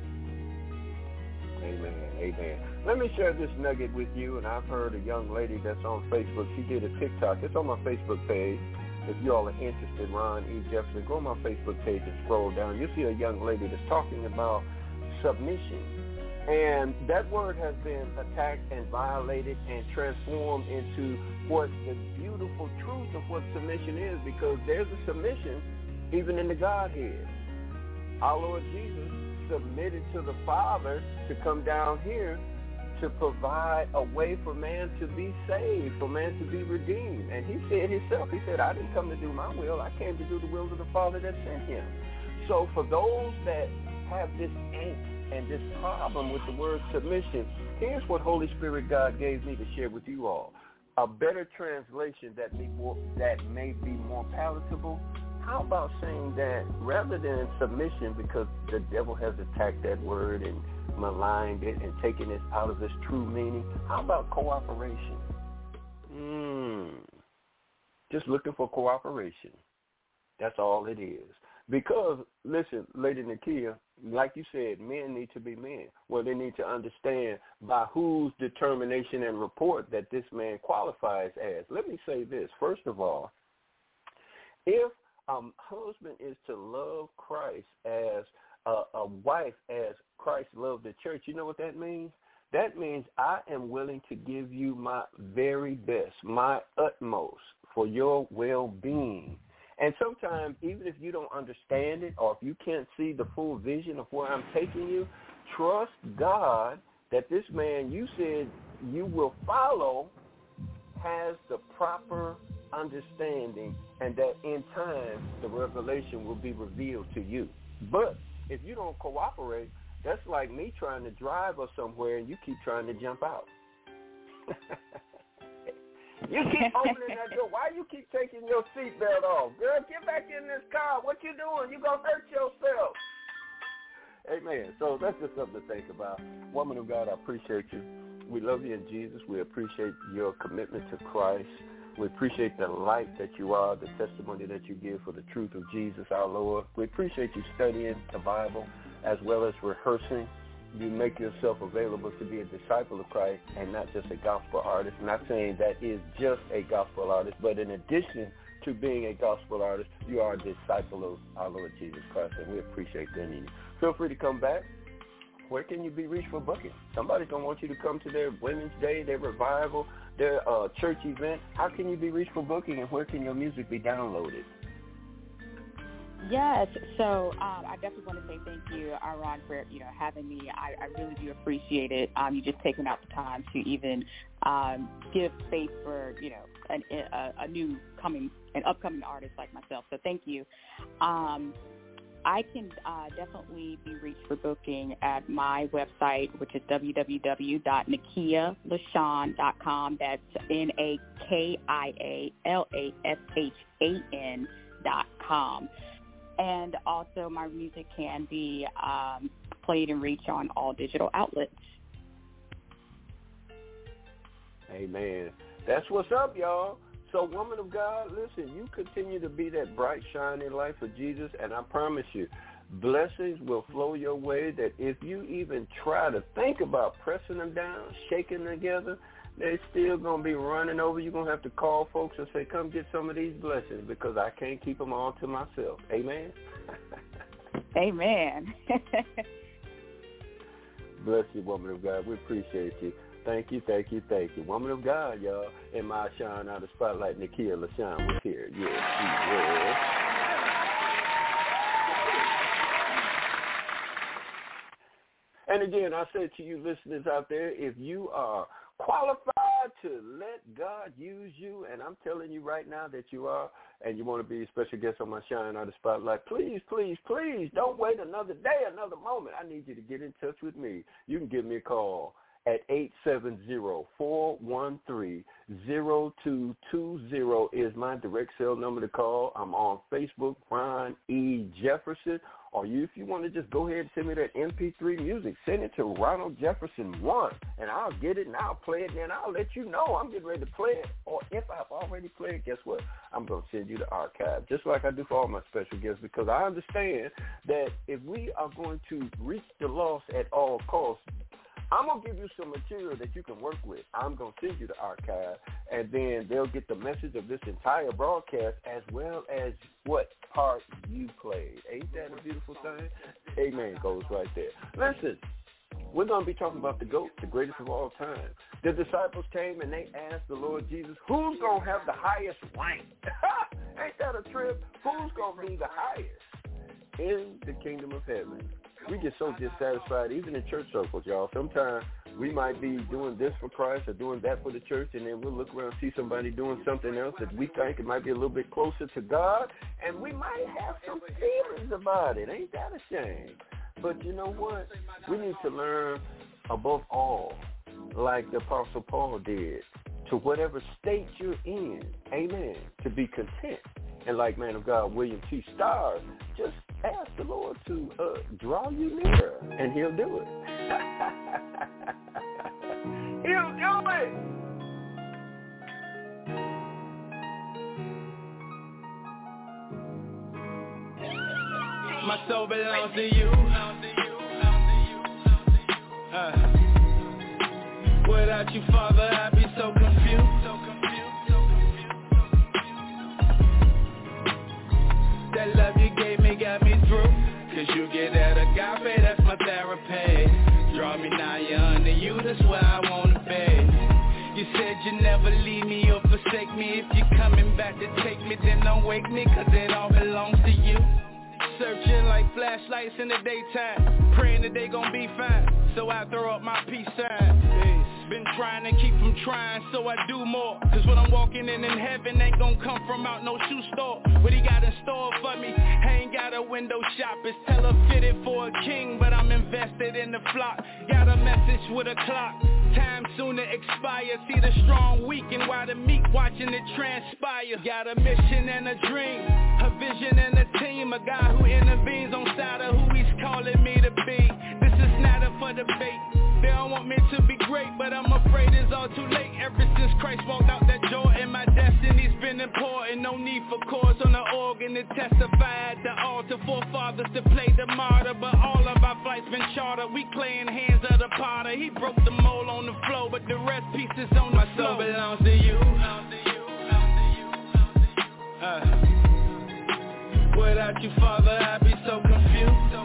Amen. Amen. Let me share this nugget with you. And I've heard a young lady that's on Facebook. She did a TikTok. It's on my Facebook page. If you all are interested, Ron E. Jefferson, go on my Facebook page and scroll down. You'll see a young lady that's talking about submission. And that word has been attacked and violated and transformed into what the beautiful truth of what submission is, because there's a submission even in the Godhead. Our Lord Jesus submitted to the Father to come down here to provide a way for man to be saved, for man to be redeemed. And he said himself, he said, I didn't come to do my will. I came to do the will of the Father that sent him. So for those that have this angst and this problem with the word submission, here's what Holy Spirit God gave me to share with you all. A better translation that may, more, that may be more palatable. How about saying that rather than submission, because the devil has attacked that word and maligned it and taken it out of its true meaning, how about cooperation? Mm. Just looking for cooperation. That's all it is. Because, listen, Lady Nakia, like you said, men need to be men. Well, they need to understand by whose determination and report that this man qualifies as. Let me say this. First of all, if a um, husband is to love Christ as a, a wife as Christ loved the church, you know what that means? That means I am willing to give you my very best, my utmost for your well-being. And sometimes, even if you don't understand it or if you can't see the full vision of where I'm taking you, trust God that this man you said you will follow has the proper understanding and that in time the revelation will be revealed to you. But if you don't cooperate, that's like me trying to drive us somewhere and you keep trying to jump out. You keep opening that door. Why you keep taking your seatbelt off? Girl, get back in this car. What you doing? You going to hurt yourself. Amen. So that's just something to think about. Woman of God, I appreciate you. We love you in Jesus. We appreciate your commitment to Christ. We appreciate the light that you are, the testimony that you give for the truth of Jesus, our Lord. We appreciate you studying the Bible as well as rehearsing. You make yourself available to be a disciple of Christ and not just a gospel artist. I'm not saying that is just a gospel artist, but in addition to being a gospel artist, you are a disciple of our Lord Jesus Christ, and we appreciate that in you. Feel free to come back. Where can you be reached for booking? Somebody's going to want you to come to their Women's Day, their revival, their uh, church event. How can you be reached for booking, and where can your music be downloaded? Yes, so um, I definitely want to say thank you, Aaron, for you know having me. I, I really do appreciate it. Um, you just taking out the time to even um, give space for you know an, a, a new coming, an upcoming artist like myself. So thank you. Um, I can uh, definitely be reached for booking at my website, which is w w w dot nakia lashawn dot com. That's N A K I A L A S H A N dot com. And also my music can be um, played and reached on all digital outlets. Amen. That's what's up, y'all. So, woman of God, listen, you continue to be that bright, shining light for Jesus, and I promise you, blessings will flow your way that if you even try to think about pressing them down, shaking them together, they're still going to be running over. You're going to have to call folks and say, come get some of these blessings because I can't keep them all to myself. Amen? Amen. Bless you, woman of God. We appreciate you. Thank you, thank you, thank you. Woman of God, y'all. In my shine out of spotlight, Nakia LaShawn was here. Yes, she was. And again, I say to you listeners out there, if you are qualified to let God use you, and I'm telling you right now that you are, and you want to be a special guest on my Shine Out of Spotlight, please, please, please don't wait another day, another moment. I need you to get in touch with me. You can give me a call at eight seven zero, four one three, zero two two zero is my direct cell number to call. I'm on Facebook, Ron E. Jefferson. Or you, if you want to just go ahead and send me that M P three music, send it to Ronald Jefferson one, and I'll get it and I'll play it, and then I'll let you know I'm getting ready to play it. Or if I've already played it, guess what? I'm going to send you the archive, just like I do for all my special guests, because I understand that if we are going to reach the lost at all costs, I'm going to give you some material that you can work with. I'm going to send you the archive, and then they'll get the message of this entire broadcast as well as what part you played. Ain't that a beautiful thing? Amen goes right there. Listen, we're going to be talking about the GOAT, the greatest of all time. The disciples came and they asked the Lord Jesus, who's going to have the highest rank? Ain't that a trip? Who's going to be the highest in the kingdom of heaven? We get so dissatisfied, even in church circles, y'all. Sometimes We might be doing this for Christ or doing that for the church, and then we'll look around and see somebody doing something else that we think it might be a little bit closer to God, and we might have some feelings about it. Ain't that a shame? But you know what? We need to learn above all, like the Apostle Paul did, to whatever state you're in, amen, to be content. And like man of God William T. Starr, just ask the Lord to uh, draw you near, and he'll do it. He'll do it. My soul belongs to you. Uh, without you, Father, I'd be so confused. That love you gave me got me through. Cause you get that agape, that's my therapy. Draw me nigher unto you, that's where I wanna be. You said you never leave me or forsake me. If you're coming back to take me, then don't wake me, cause it all belongs to you. Searching like flashlights in the daytime, praying that they gon' be fine, so I throw up my peace sign. Been trying to keep from trying, so I do more. Cause what I'm walking in in heaven ain't gon' come from out no shoe store. What he got in store for me, I ain't got a window shop. It's teller fitted for a king, but I'm invested in the flock. Got a message with a clock, time soon to expire. See the strong weak and why the meek watching it transpire. Got a mission and a dream, a vision and a team. A guy who intervenes on side of who he's calling me to be. This is not up for debate. They don't want me to be great, but I'm afraid it's all too late. Ever since Christ walked out that door and my destiny's been important. No need for chords on the organ to testify at the altar. Forefathers to play the martyr, but all of our flights been chartered. We clay in hands of the potter. He broke the mold on the floor, but the rest pieces on the floor. My soul belongs to you. Uh, without you, Father, I'd be so confused.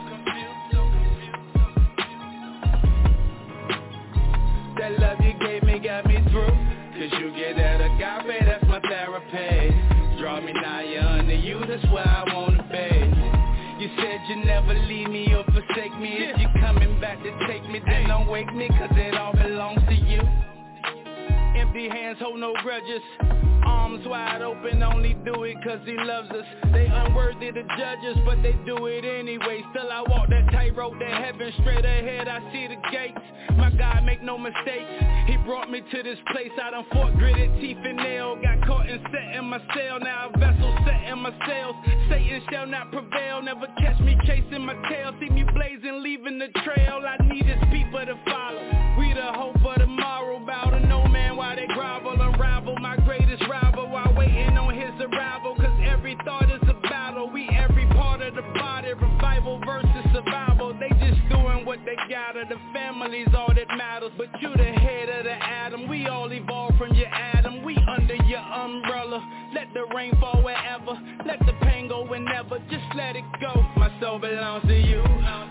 That love you gave me got me through. Cause you get that agape, that's my therapy. Draw me nigher unto you, that's where I wanna be. You said you never leave me or forsake me. If you're coming back to take me, then don't wake me, cause it all belongs to you. Empty hands hold no grudges, arms wide open, only do it cause he loves us. They unworthy to judge us, but they do it anyway. Still I walk that tightrope to heaven, straight ahead I see the gates. My God make no mistakes, he brought me to this place. I done fought, gritted teeth and nail, got caught and set in my cell. Now a vessel set in my sails, Satan shall not prevail. Never catch me chasing my tail, see me blazing, leaving the trail. I need his people to follow, we the hope of tomorrow. Bow to no man while they grovel, unravel my greatest rival while waiting on his arrival. Cause every thought is a battle, we every part of the body. Revival versus survival, they just doing what they gotta. The family's all that matters, but you the head of the atom. We all evolved from your atom, we under your umbrella. Let the rain fall wherever, let the pain go whenever, just let it go. My soul belongs to you.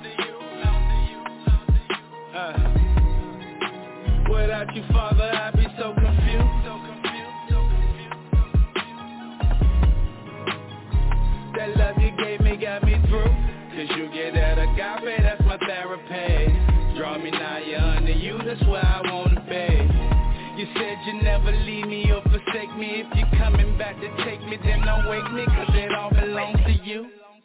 Uh, without you, Father, I'd be so confused. That love you gave me got me through. Cause you get that agape, that's my therapy. Draw me nigher unto you, that's where I wanna be. You said you never leave me or forsake me. If you're coming back to take me, then don't wake me, cause it all belongs to you.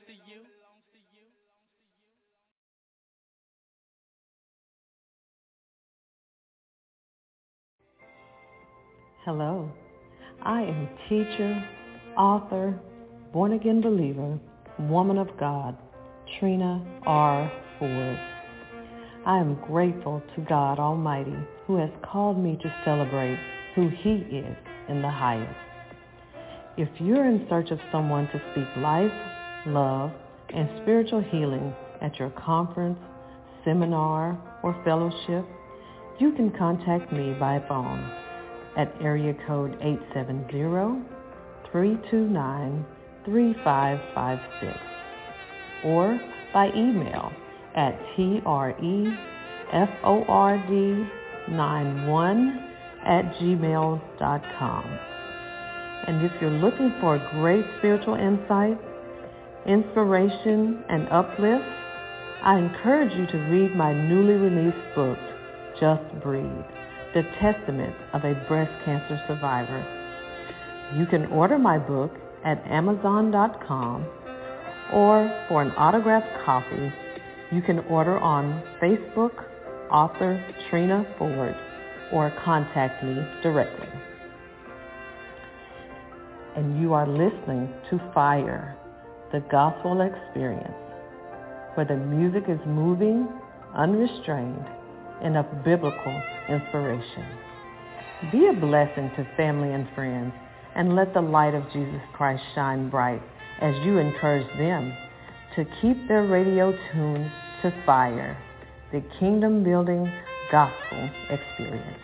Hello, I am teacher, author, born-again believer, woman of God, Trina R. Ford. I am grateful to God Almighty who has called me to celebrate who He is in the highest. If you're in search of someone to speak life, love, and spiritual healing at your conference, seminar, or fellowship, you can contact me by phone at area code eight seven zero, three two nine, three five five six or by email at treford nine one at gmail dot com. And if you're looking for great spiritual insight, inspiration, and uplift, I encourage you to read my newly released book, Just Breathe, the testament of a breast cancer survivor. You can order my book at amazon dot com, or for an autographed copy, you can order on Facebook, author Trina Ford, or contact me directly. And you are listening to Fire, the Gospel Experience, where the music is moving, unrestrained, and of biblical inspiration. Be a blessing to family and friends, and let the light of Jesus Christ shine bright as you encourage them to keep their radio tuned to Fire, the kingdom-building gospel experience.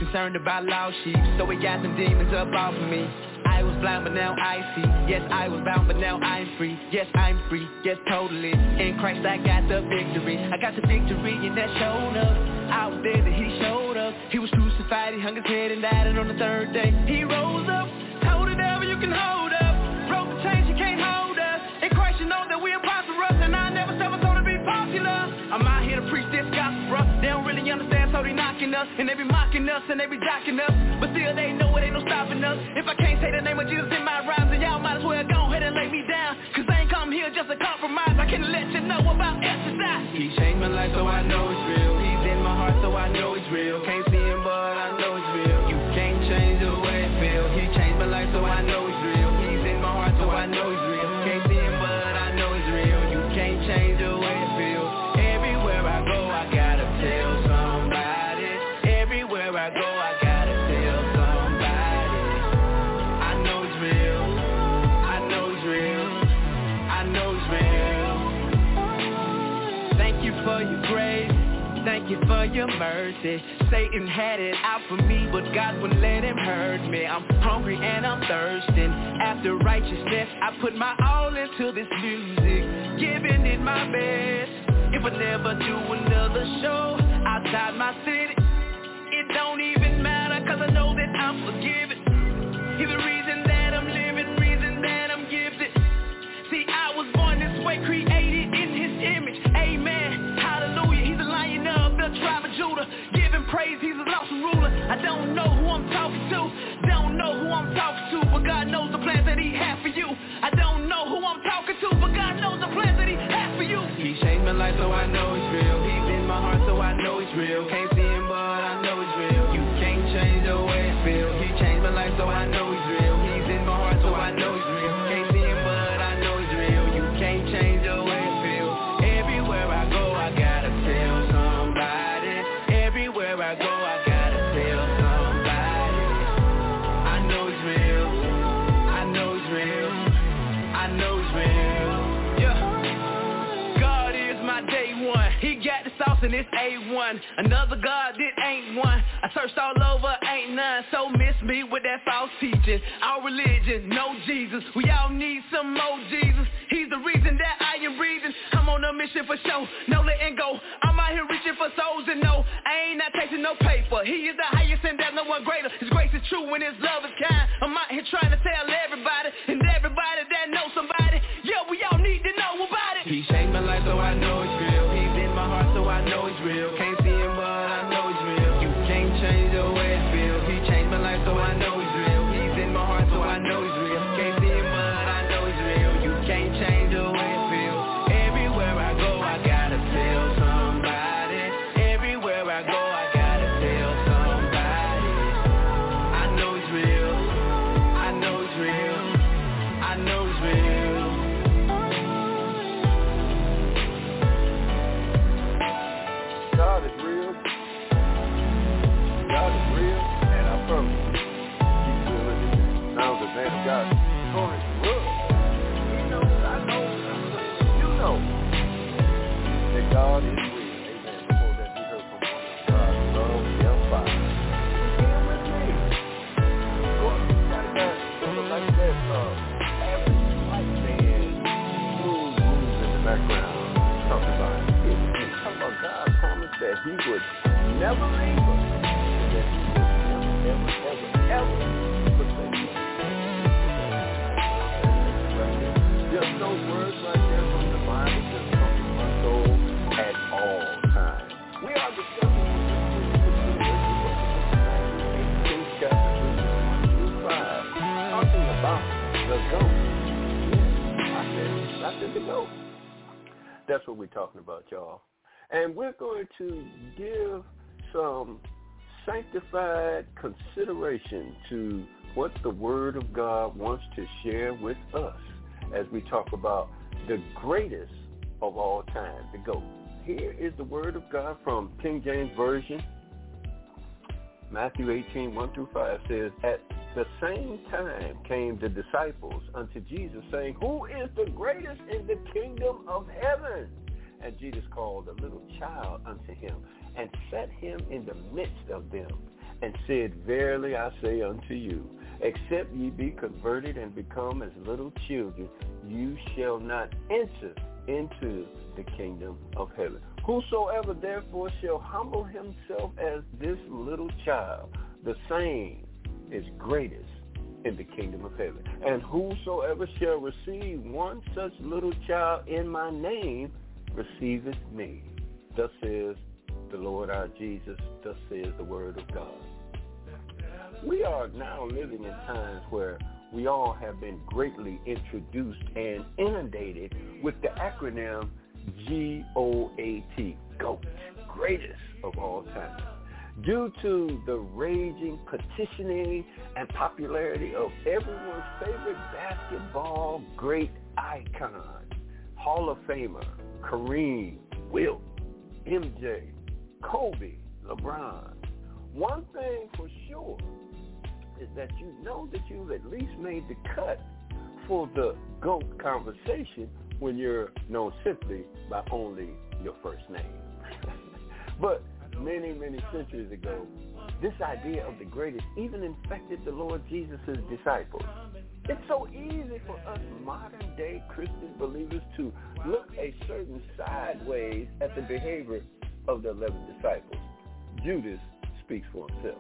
concerned about lost sheep, so he got them demons up off of me. I was blind but now I see. Yes, I was bound but now I'm free. Yes, I'm free, yes, totally. In Christ I got the victory. I got the victory and that showed up. I was there that he showed up. He was crucified, he hung his head and died, and on the third day he rose up. Told the devil you can hold up. Broke the chains, you can't hold us. In Christ you know that we are prosperous, and I never ever told to be popular. I'm out here to preach this gospel, bruh. They don't really understand, so they knocking us, and they be mocking us, and they be jocking us, but still they know it ain't no stopping us. If I can't say the name of Jesus in my rhymes, then y'all might as well go ahead and lay me down, cause I ain't come here just to compromise. I can let you know about exercise. He changed my life, so I know it's real. He's in my heart, so I know it's real. Can't see him, but I know it's real. You can't change the way it feels. He changed my life, so I know it's real. He's in my heart, so I know it's real. Can't see him, but I know it's real. You can't change the way it feels. Everywhere I go, I gotta tell somebody. Everywhere I go, I gotta tell somebody. I know it's real. I know it's real. I know it's real. Thank you for your grace. Thank you for your mercy. Satan had it out for me, but God wouldn't let him hurt me. I'm hungry and I'm thirsting after righteousness. I put my all into this music, giving it my best. If I never do another show outside my city, it don't even matter, cause I know that I'm forgiven. He's the reason that I'm living, reason that I'm gifted. See, I was born this way, created in his image. Amen, hallelujah. He's the lion of the tribe of Judah. Give him praise, he's an awesome ruler. I don't know who I'm talking to, don't know who I'm talking to, but God knows the plans that he has for you. I don't know who I'm talking to, but God knows the plans that he has for you. He changed my life, so I know it's real. He's in my heart, so I know it's real. Can't see him, but I know it's real. You can't change the way it feels. He changed my life, so I know it's real. He's in my heart, so I know it's real. Can't see him, but I know it's real. You can't change the way it feels. Everywhere I go, I gotta tell somebody. Everywhere I go, I gotta tell somebody. I know it's real. I know it's real. I know it's real. Yeah. God is my day one. He got the sauce and it's A one. Another God that ain't one. I searched all over, ain't none. So miss me with that false teaching. Our religion, no Jesus. We all need some more Jesus. He's the reason that I am breathing. I'm on a mission for show, no letting go. I'm out here reaching for souls and no, I ain't not chasing no paper. He is the highest and there's no one greater. His grace is true and his love is kind. I'm out here trying to tell everybody, and everybody that knows somebody, yeah, we all need to know about it. He changed my life, so I know it's real. He's in my heart, so I know it's real. Can't see him, but I know it's real. You can't change the way it feels. He changed my life, so I know it's real. He's in my heart, so I know it's real. Can't see him, but I know it's real. You can't change the way it feels. Everywhere I go, I gotta tell somebody. Everywhere I go, I gotta tell somebody. I know it's real. I know it's real. I know it's real. God is real. God is real, and I promise you, he's real in this. Now the man of God, going to look. He knows, I know, you know, that God is real. Amen. Before that, we heard from one of God's love, Hellfire. Begin with me. Go on, got that, something like that, uh, average white man, smooth moves in the background, talking about it. Talking about God promised that he would never leave us, and that he would never, ever, ever, ever forsake us. Just those words right there from the Bible just come to my soul at all times. We are discussing eighteenth chapter, one through five, talking about the goat. Yeah, I said, I said the goat. That's what we're talking about, y'all. And we're going to give some sanctified consideration to what the Word of God wants to share with us as we talk about the greatest of all time, the GOAT. Here is the Word of God from King James Version. Matthew eighteen, one through five says, at the same time came the disciples unto Jesus, saying, who is the greatest in the kingdom of heaven? And Jesus called a little child unto him, and set him in the midst of them, and said, verily I say unto you, except ye be converted and become as little children, you shall not enter into the kingdom of heaven. Whosoever therefore shall humble himself as this little child, the same is greatest in the kingdom of heaven. And whosoever shall receive one such little child in my name receiveth me. Thus says the Lord our Jesus, thus says the word of God. We are now living in times where we all have been greatly introduced and inundated with the acronym G O A T, GOAT, greatest of all time. Due to the raging, petitioning, and popularity of everyone's favorite basketball great icon, Hall of Famer, Kareem, Wilt, M J, Kobe, LeBron. One thing for sure is that you know that you've at least made the cut for the GOAT conversation when you're known simply by only your first name. But many, many centuries ago, this idea of the greatest even infected the Lord Jesus' disciples. It's so easy for us modern-day Christian believers to look a certain sideways at the behavior of the eleven disciples. Judas speaks for himself.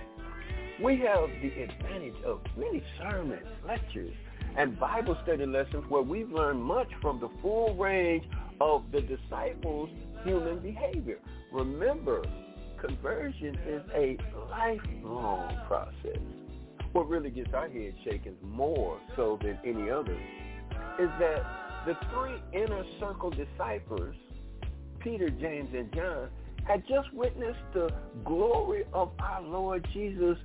We have the advantage of many sermons, lectures, and Bible study lessons where we've learned much from the full range of the disciples' human behavior. Remember, conversion is a lifelong process. What really gets our head shaken more so than any other is that the three inner circle disciples, Peter, James, and John, had just witnessed the glory of our Lord Jesus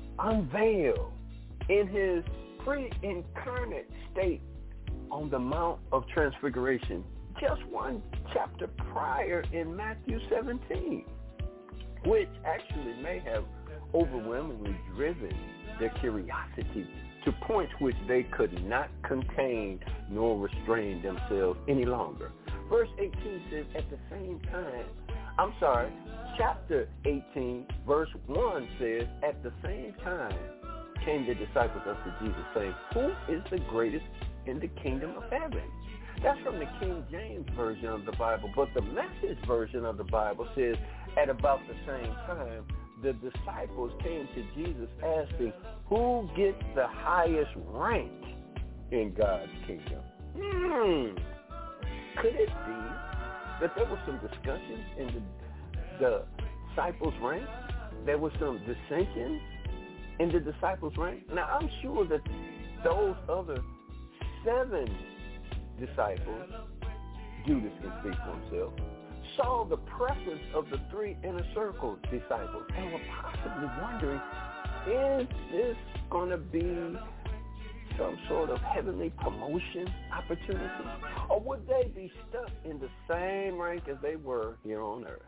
unveiled in his pre-incarnate state on the Mount of Transfiguration, just one chapter prior in Matthew seventeen, which actually may have overwhelmingly driven their curiosity to points which they could not contain nor restrain themselves any longer. Verse eighteen says, at the same time, I'm sorry, chapter eighteen, verse one says, at the same time came the disciples unto Jesus, saying, who is the greatest in the kingdom of heaven? That's from the King James Version of the Bible, but the Message version of the Bible says, at about the same time, the disciples came to Jesus asking, who gets the highest rank in God's kingdom? Hmm. Could it be that there was some discussions in the, the disciples' rank? There was some dissensions in the disciples' rank? Now, I'm sure that those other seven disciples, Judas can speak for himself, saw the preference of the three inner circle disciples and were possibly wondering, is this going to be some sort of heavenly promotion opportunity? Or would they be stuck in the same rank as they were here on earth?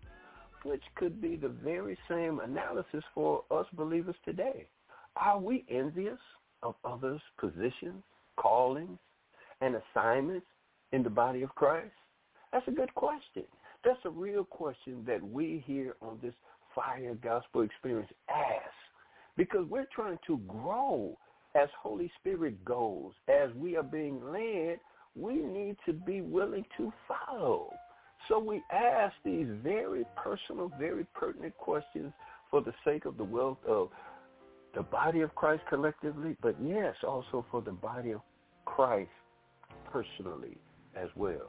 Which could be the very same analysis for us believers today. Are we envious of others' positions, callings, and assignments in the body of Christ? That's a good question. That's a real question that we here on this Fire Gospel Experience ask, because we're trying to grow as Holy Spirit goes. As we are being led, we need to be willing to follow. So we ask these very personal, very pertinent questions for the sake of the wealth of the body of Christ collectively, but yes, also for the body of Christ personally as well.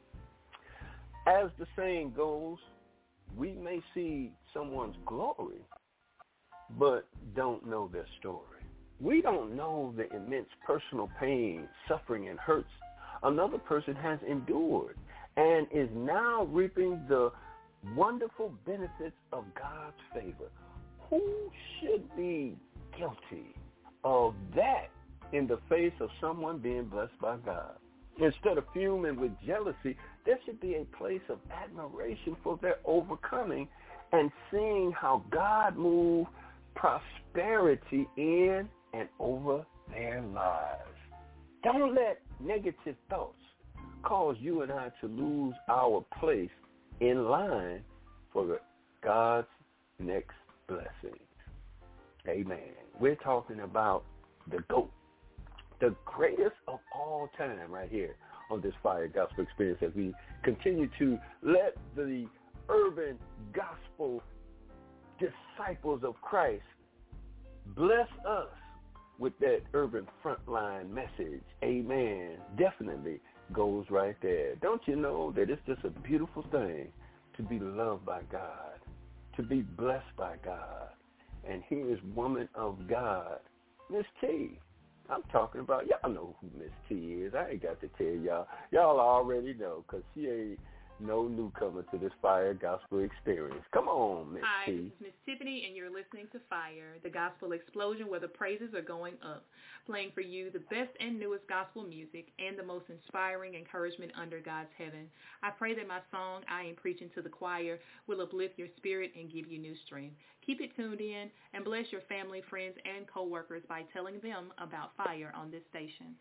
As the saying goes, we may see someone's glory, but don't know their story. We don't know the immense personal pain, suffering, and hurts another person has endured and is now reaping the wonderful benefits of God's favor. Who should be guilty of that in the face of someone being blessed by God? Instead of fuming with jealousy, there should be a place of admiration for their overcoming and seeing how God moved prosperity in and over their lives. Don't let negative thoughts cause you and I to lose our place in line for God's next blessings. Amen. We're talking about the GOAT, the greatest of all time right here on this Fire Gospel Experience as we continue to let the urban gospel disciples of Christ bless us with that urban frontline message. Amen. Definitely goes right there. Don't you know that it's just a beautiful thing to be loved by God, to be blessed by God. And here is woman of God, Miss T. I'm talking about, y'all know who Miss T is. I ain't got to tell y'all. Y'all already know because she ain't no newcomer to this Fire Gospel Experience. Come on, Miss Hi, T. this is Miss Tiffany, and you're listening to Fire, the gospel explosion where the praises are going up, playing for you the best and newest gospel music and the most inspiring encouragement under God's heaven. I pray that my song, I Am Preaching to the Choir, will uplift your spirit and give you new strength. Keep it tuned in and bless your family, friends, and co-workers by telling them about Fire on this station.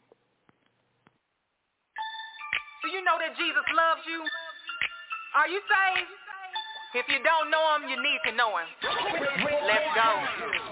Do you know that Jesus loves you? Are you saved? If you don't know him, you need to know him. Let's go.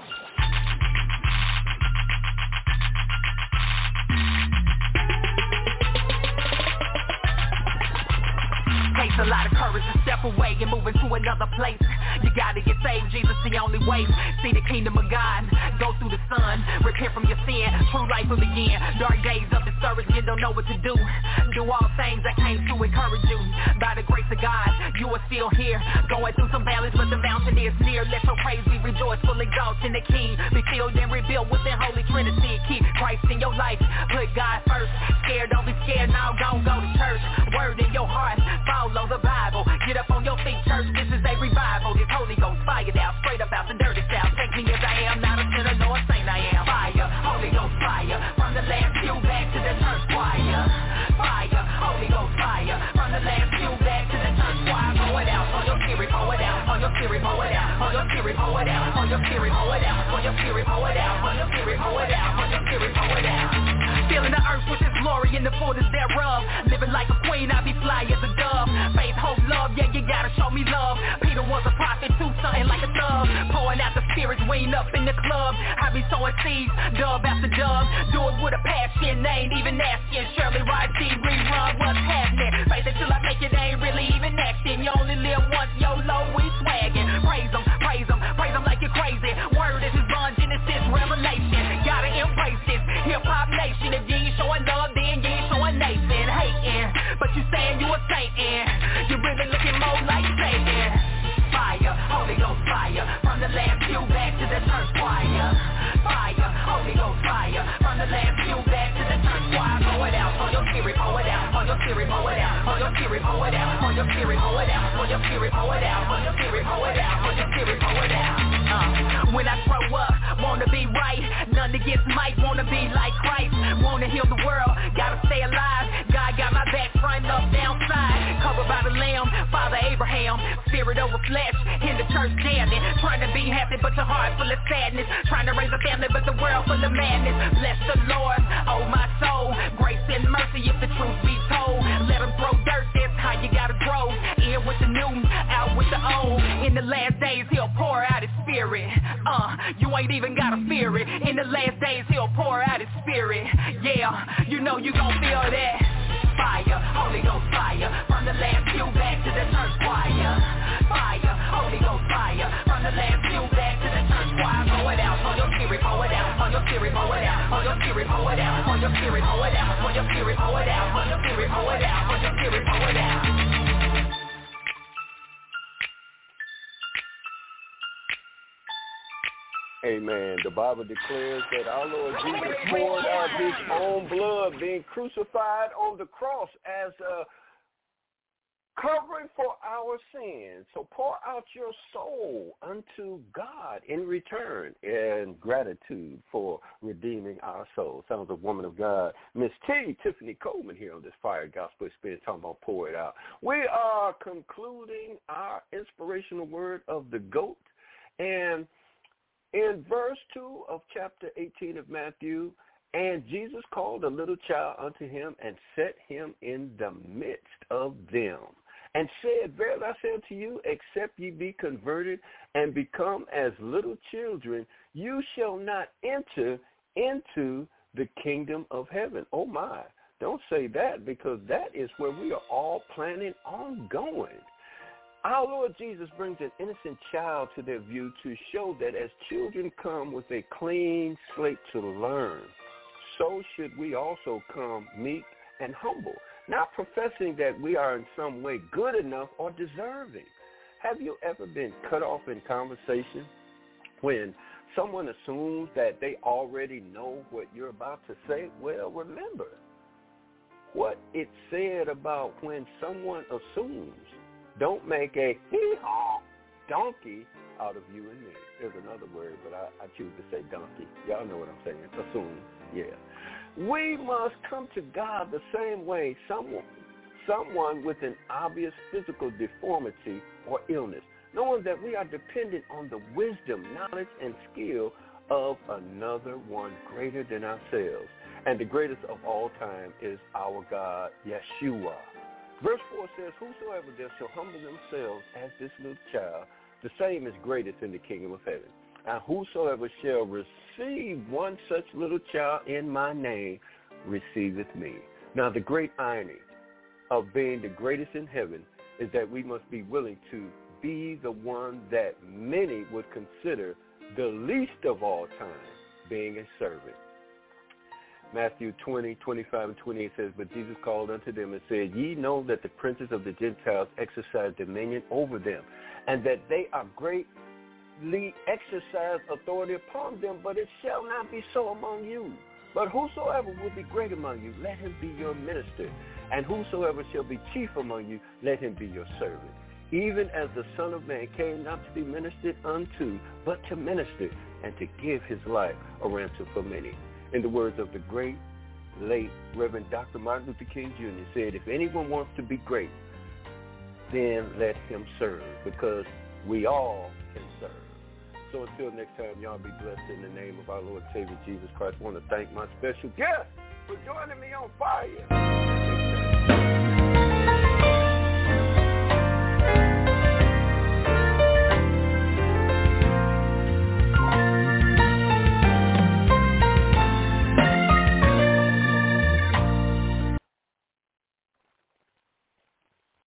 Takes a lot of courage to step away and move into another place. You gotta get saved, Jesus the only way. See the kingdom of God, go through the sun, repent from your sin, true life will begin. Dark days of discouragement, don't know what to do. Do all things that came to encourage you. By the grace of God, you are still here. Going through some valleys, but the mountain is near. Let your praise be rejoiced, full exalt in the King. Be filled and rebuilt within Holy Trinity. Keep Christ in your life, put God first. Scared, don't be scared, now don't go to church. Word in your heart, follow the Bible. Get up on your feet, church, this is a revival. This Holy Ghost fire down, straight up out the dirty south. Take me as I am, not a sinner, nor a saint I am. Fire, Holy Ghost fire, from the last few back to the church choir. Fire, Holy Ghost fire, from the last few back to the church choir. Pour it out, on your spirit, pour it out, on your spirit, pour it out, on your spirit, pour it out, on your spirit, pour it out, on your spirit, pour it out, on your spirit, pour it out, on your spirit, pour it out. Feeling the earth with his glory and the fullness thereof. Living like a queen, I be fly as a dove. Faith, hope, love, yeah, you gotta show me love. Peter was a prophet too, something like a thug. Pouring out the spirits, weighing up in the club. I be sowing seeds, dub after dub. Do it with a passion, ain't even asking. Shirley Risey, rerun, what's happening? Faith until I make it, ain't really even acting. You only live once, YOLO, we swagging. Praise him, praise him, praise him like you're crazy. Word is his bond, Genesis, Revelation. Gotta embrace this hip-hop nation. If you ain't showing love, then you ain't showing Nathan. Hating, but you saying you a Satan. You really looking more like Satan. Fire, Holy Ghost fire, from the last few back to the church choir. Fire, Holy Ghost fire, from the last few back to the church choir. Pour it out, on your spirit, pour it out, on your spirit, pour it out, on your spirit, pour it out, on your spirit, pour it out, on your spirit, pour it out, on your spirit, pour it out, on your spirit, pour it out. Uh, when I grow up, wanna be right, none against Mike, wanna be like Christ, wanna heal the world, gotta stay alive. God got my back, front, up, down, side, covered by the Lamb, Father Abraham, spirit over flesh, in the church jamming, trying to be happy but your heart full of sadness, trying to raise a family but the world full of madness. Bless the Lord, oh my soul, grace and mercy if the truth be told. Let them throw dirt, that's how you gotta grow. In with the new, out with the old. In the last days he'll pour out his spirit. Uh, you ain't even gotta fear it. In the last days he'll pour out his spirit. Yeah, you know you gon' feel that. Fire, Holy Ghost fire, from the last few back to the church choir. Fire, Holy Ghost fire, from the last few back to the church choir. Pour it out, on your spirit, pour it out, on your spirit, pour it out, on your spirit, pour it out, on your spirit, pour it out, on your spirit, pour it out, on your spirit, pour it out, on your spirit, pour it out. Amen. The Bible declares that our Lord Jesus poured out his own blood, being crucified on the cross as a covering for our sins. So pour out your soul unto God in return and gratitude for redeeming our soul. Sounds of woman of God, Miss T, Tiffany Coleman here on this Fire Gospel Experience, talking about pour it out. We are concluding our inspirational word of the GOAT. And in verse two of chapter eighteen of Matthew, and Jesus called a little child unto him and set him in the midst of them, and said, verily I say unto you, except ye be converted and become as little children, you shall not enter into the kingdom of heaven. Oh my, don't say that, because that is where we are all planning on going. Our Lord Jesus brings an innocent child to their view to show that as children come with a clean slate to learn, so should we also come meek and humble, not professing that we are in some way good enough or deserving. Have you ever been cut off in conversation when someone assumes that they already know what you're about to say? Well, remember what it said about when someone assumes. Don't make a hee-haw donkey out of you and me. There's another word, but I, I choose to say donkey. Y'all know what I'm saying. Assume, yeah. We must come to God the same way someone, someone with an obvious physical deformity or illness, knowing that we are dependent on the wisdom, knowledge, and skill of another one greater than ourselves. And the greatest of all time is our God, Yeshua. Verse four says, whosoever there shall humble themselves as this little child, the same is greatest in the kingdom of heaven. And whosoever shall receive one such little child in my name receiveth me. Now the great irony of being the greatest in heaven is that we must be willing to be the one that many would consider the least of all time, being a servant. Matthew twenty, twenty-five, and twenty-eight says, but Jesus called unto them and said, ye know that the princes of the Gentiles exercise dominion over them, and that they are greatly exercise authority upon them, but it shall not be so among you. But whosoever will be great among you, let him be your minister. And whosoever shall be chief among you, let him be your servant. Even as the Son of Man came not to be ministered unto, but to minister, and to give his life a ransom for many. In the words of the great, late Reverend Doctor Martin Luther King Junior said, if anyone wants to be great, then let him serve, because we all can serve. So until next time, y'all be blessed in the name of our Lord and Savior Jesus Christ. I want to thank my special guest for joining me on Fire.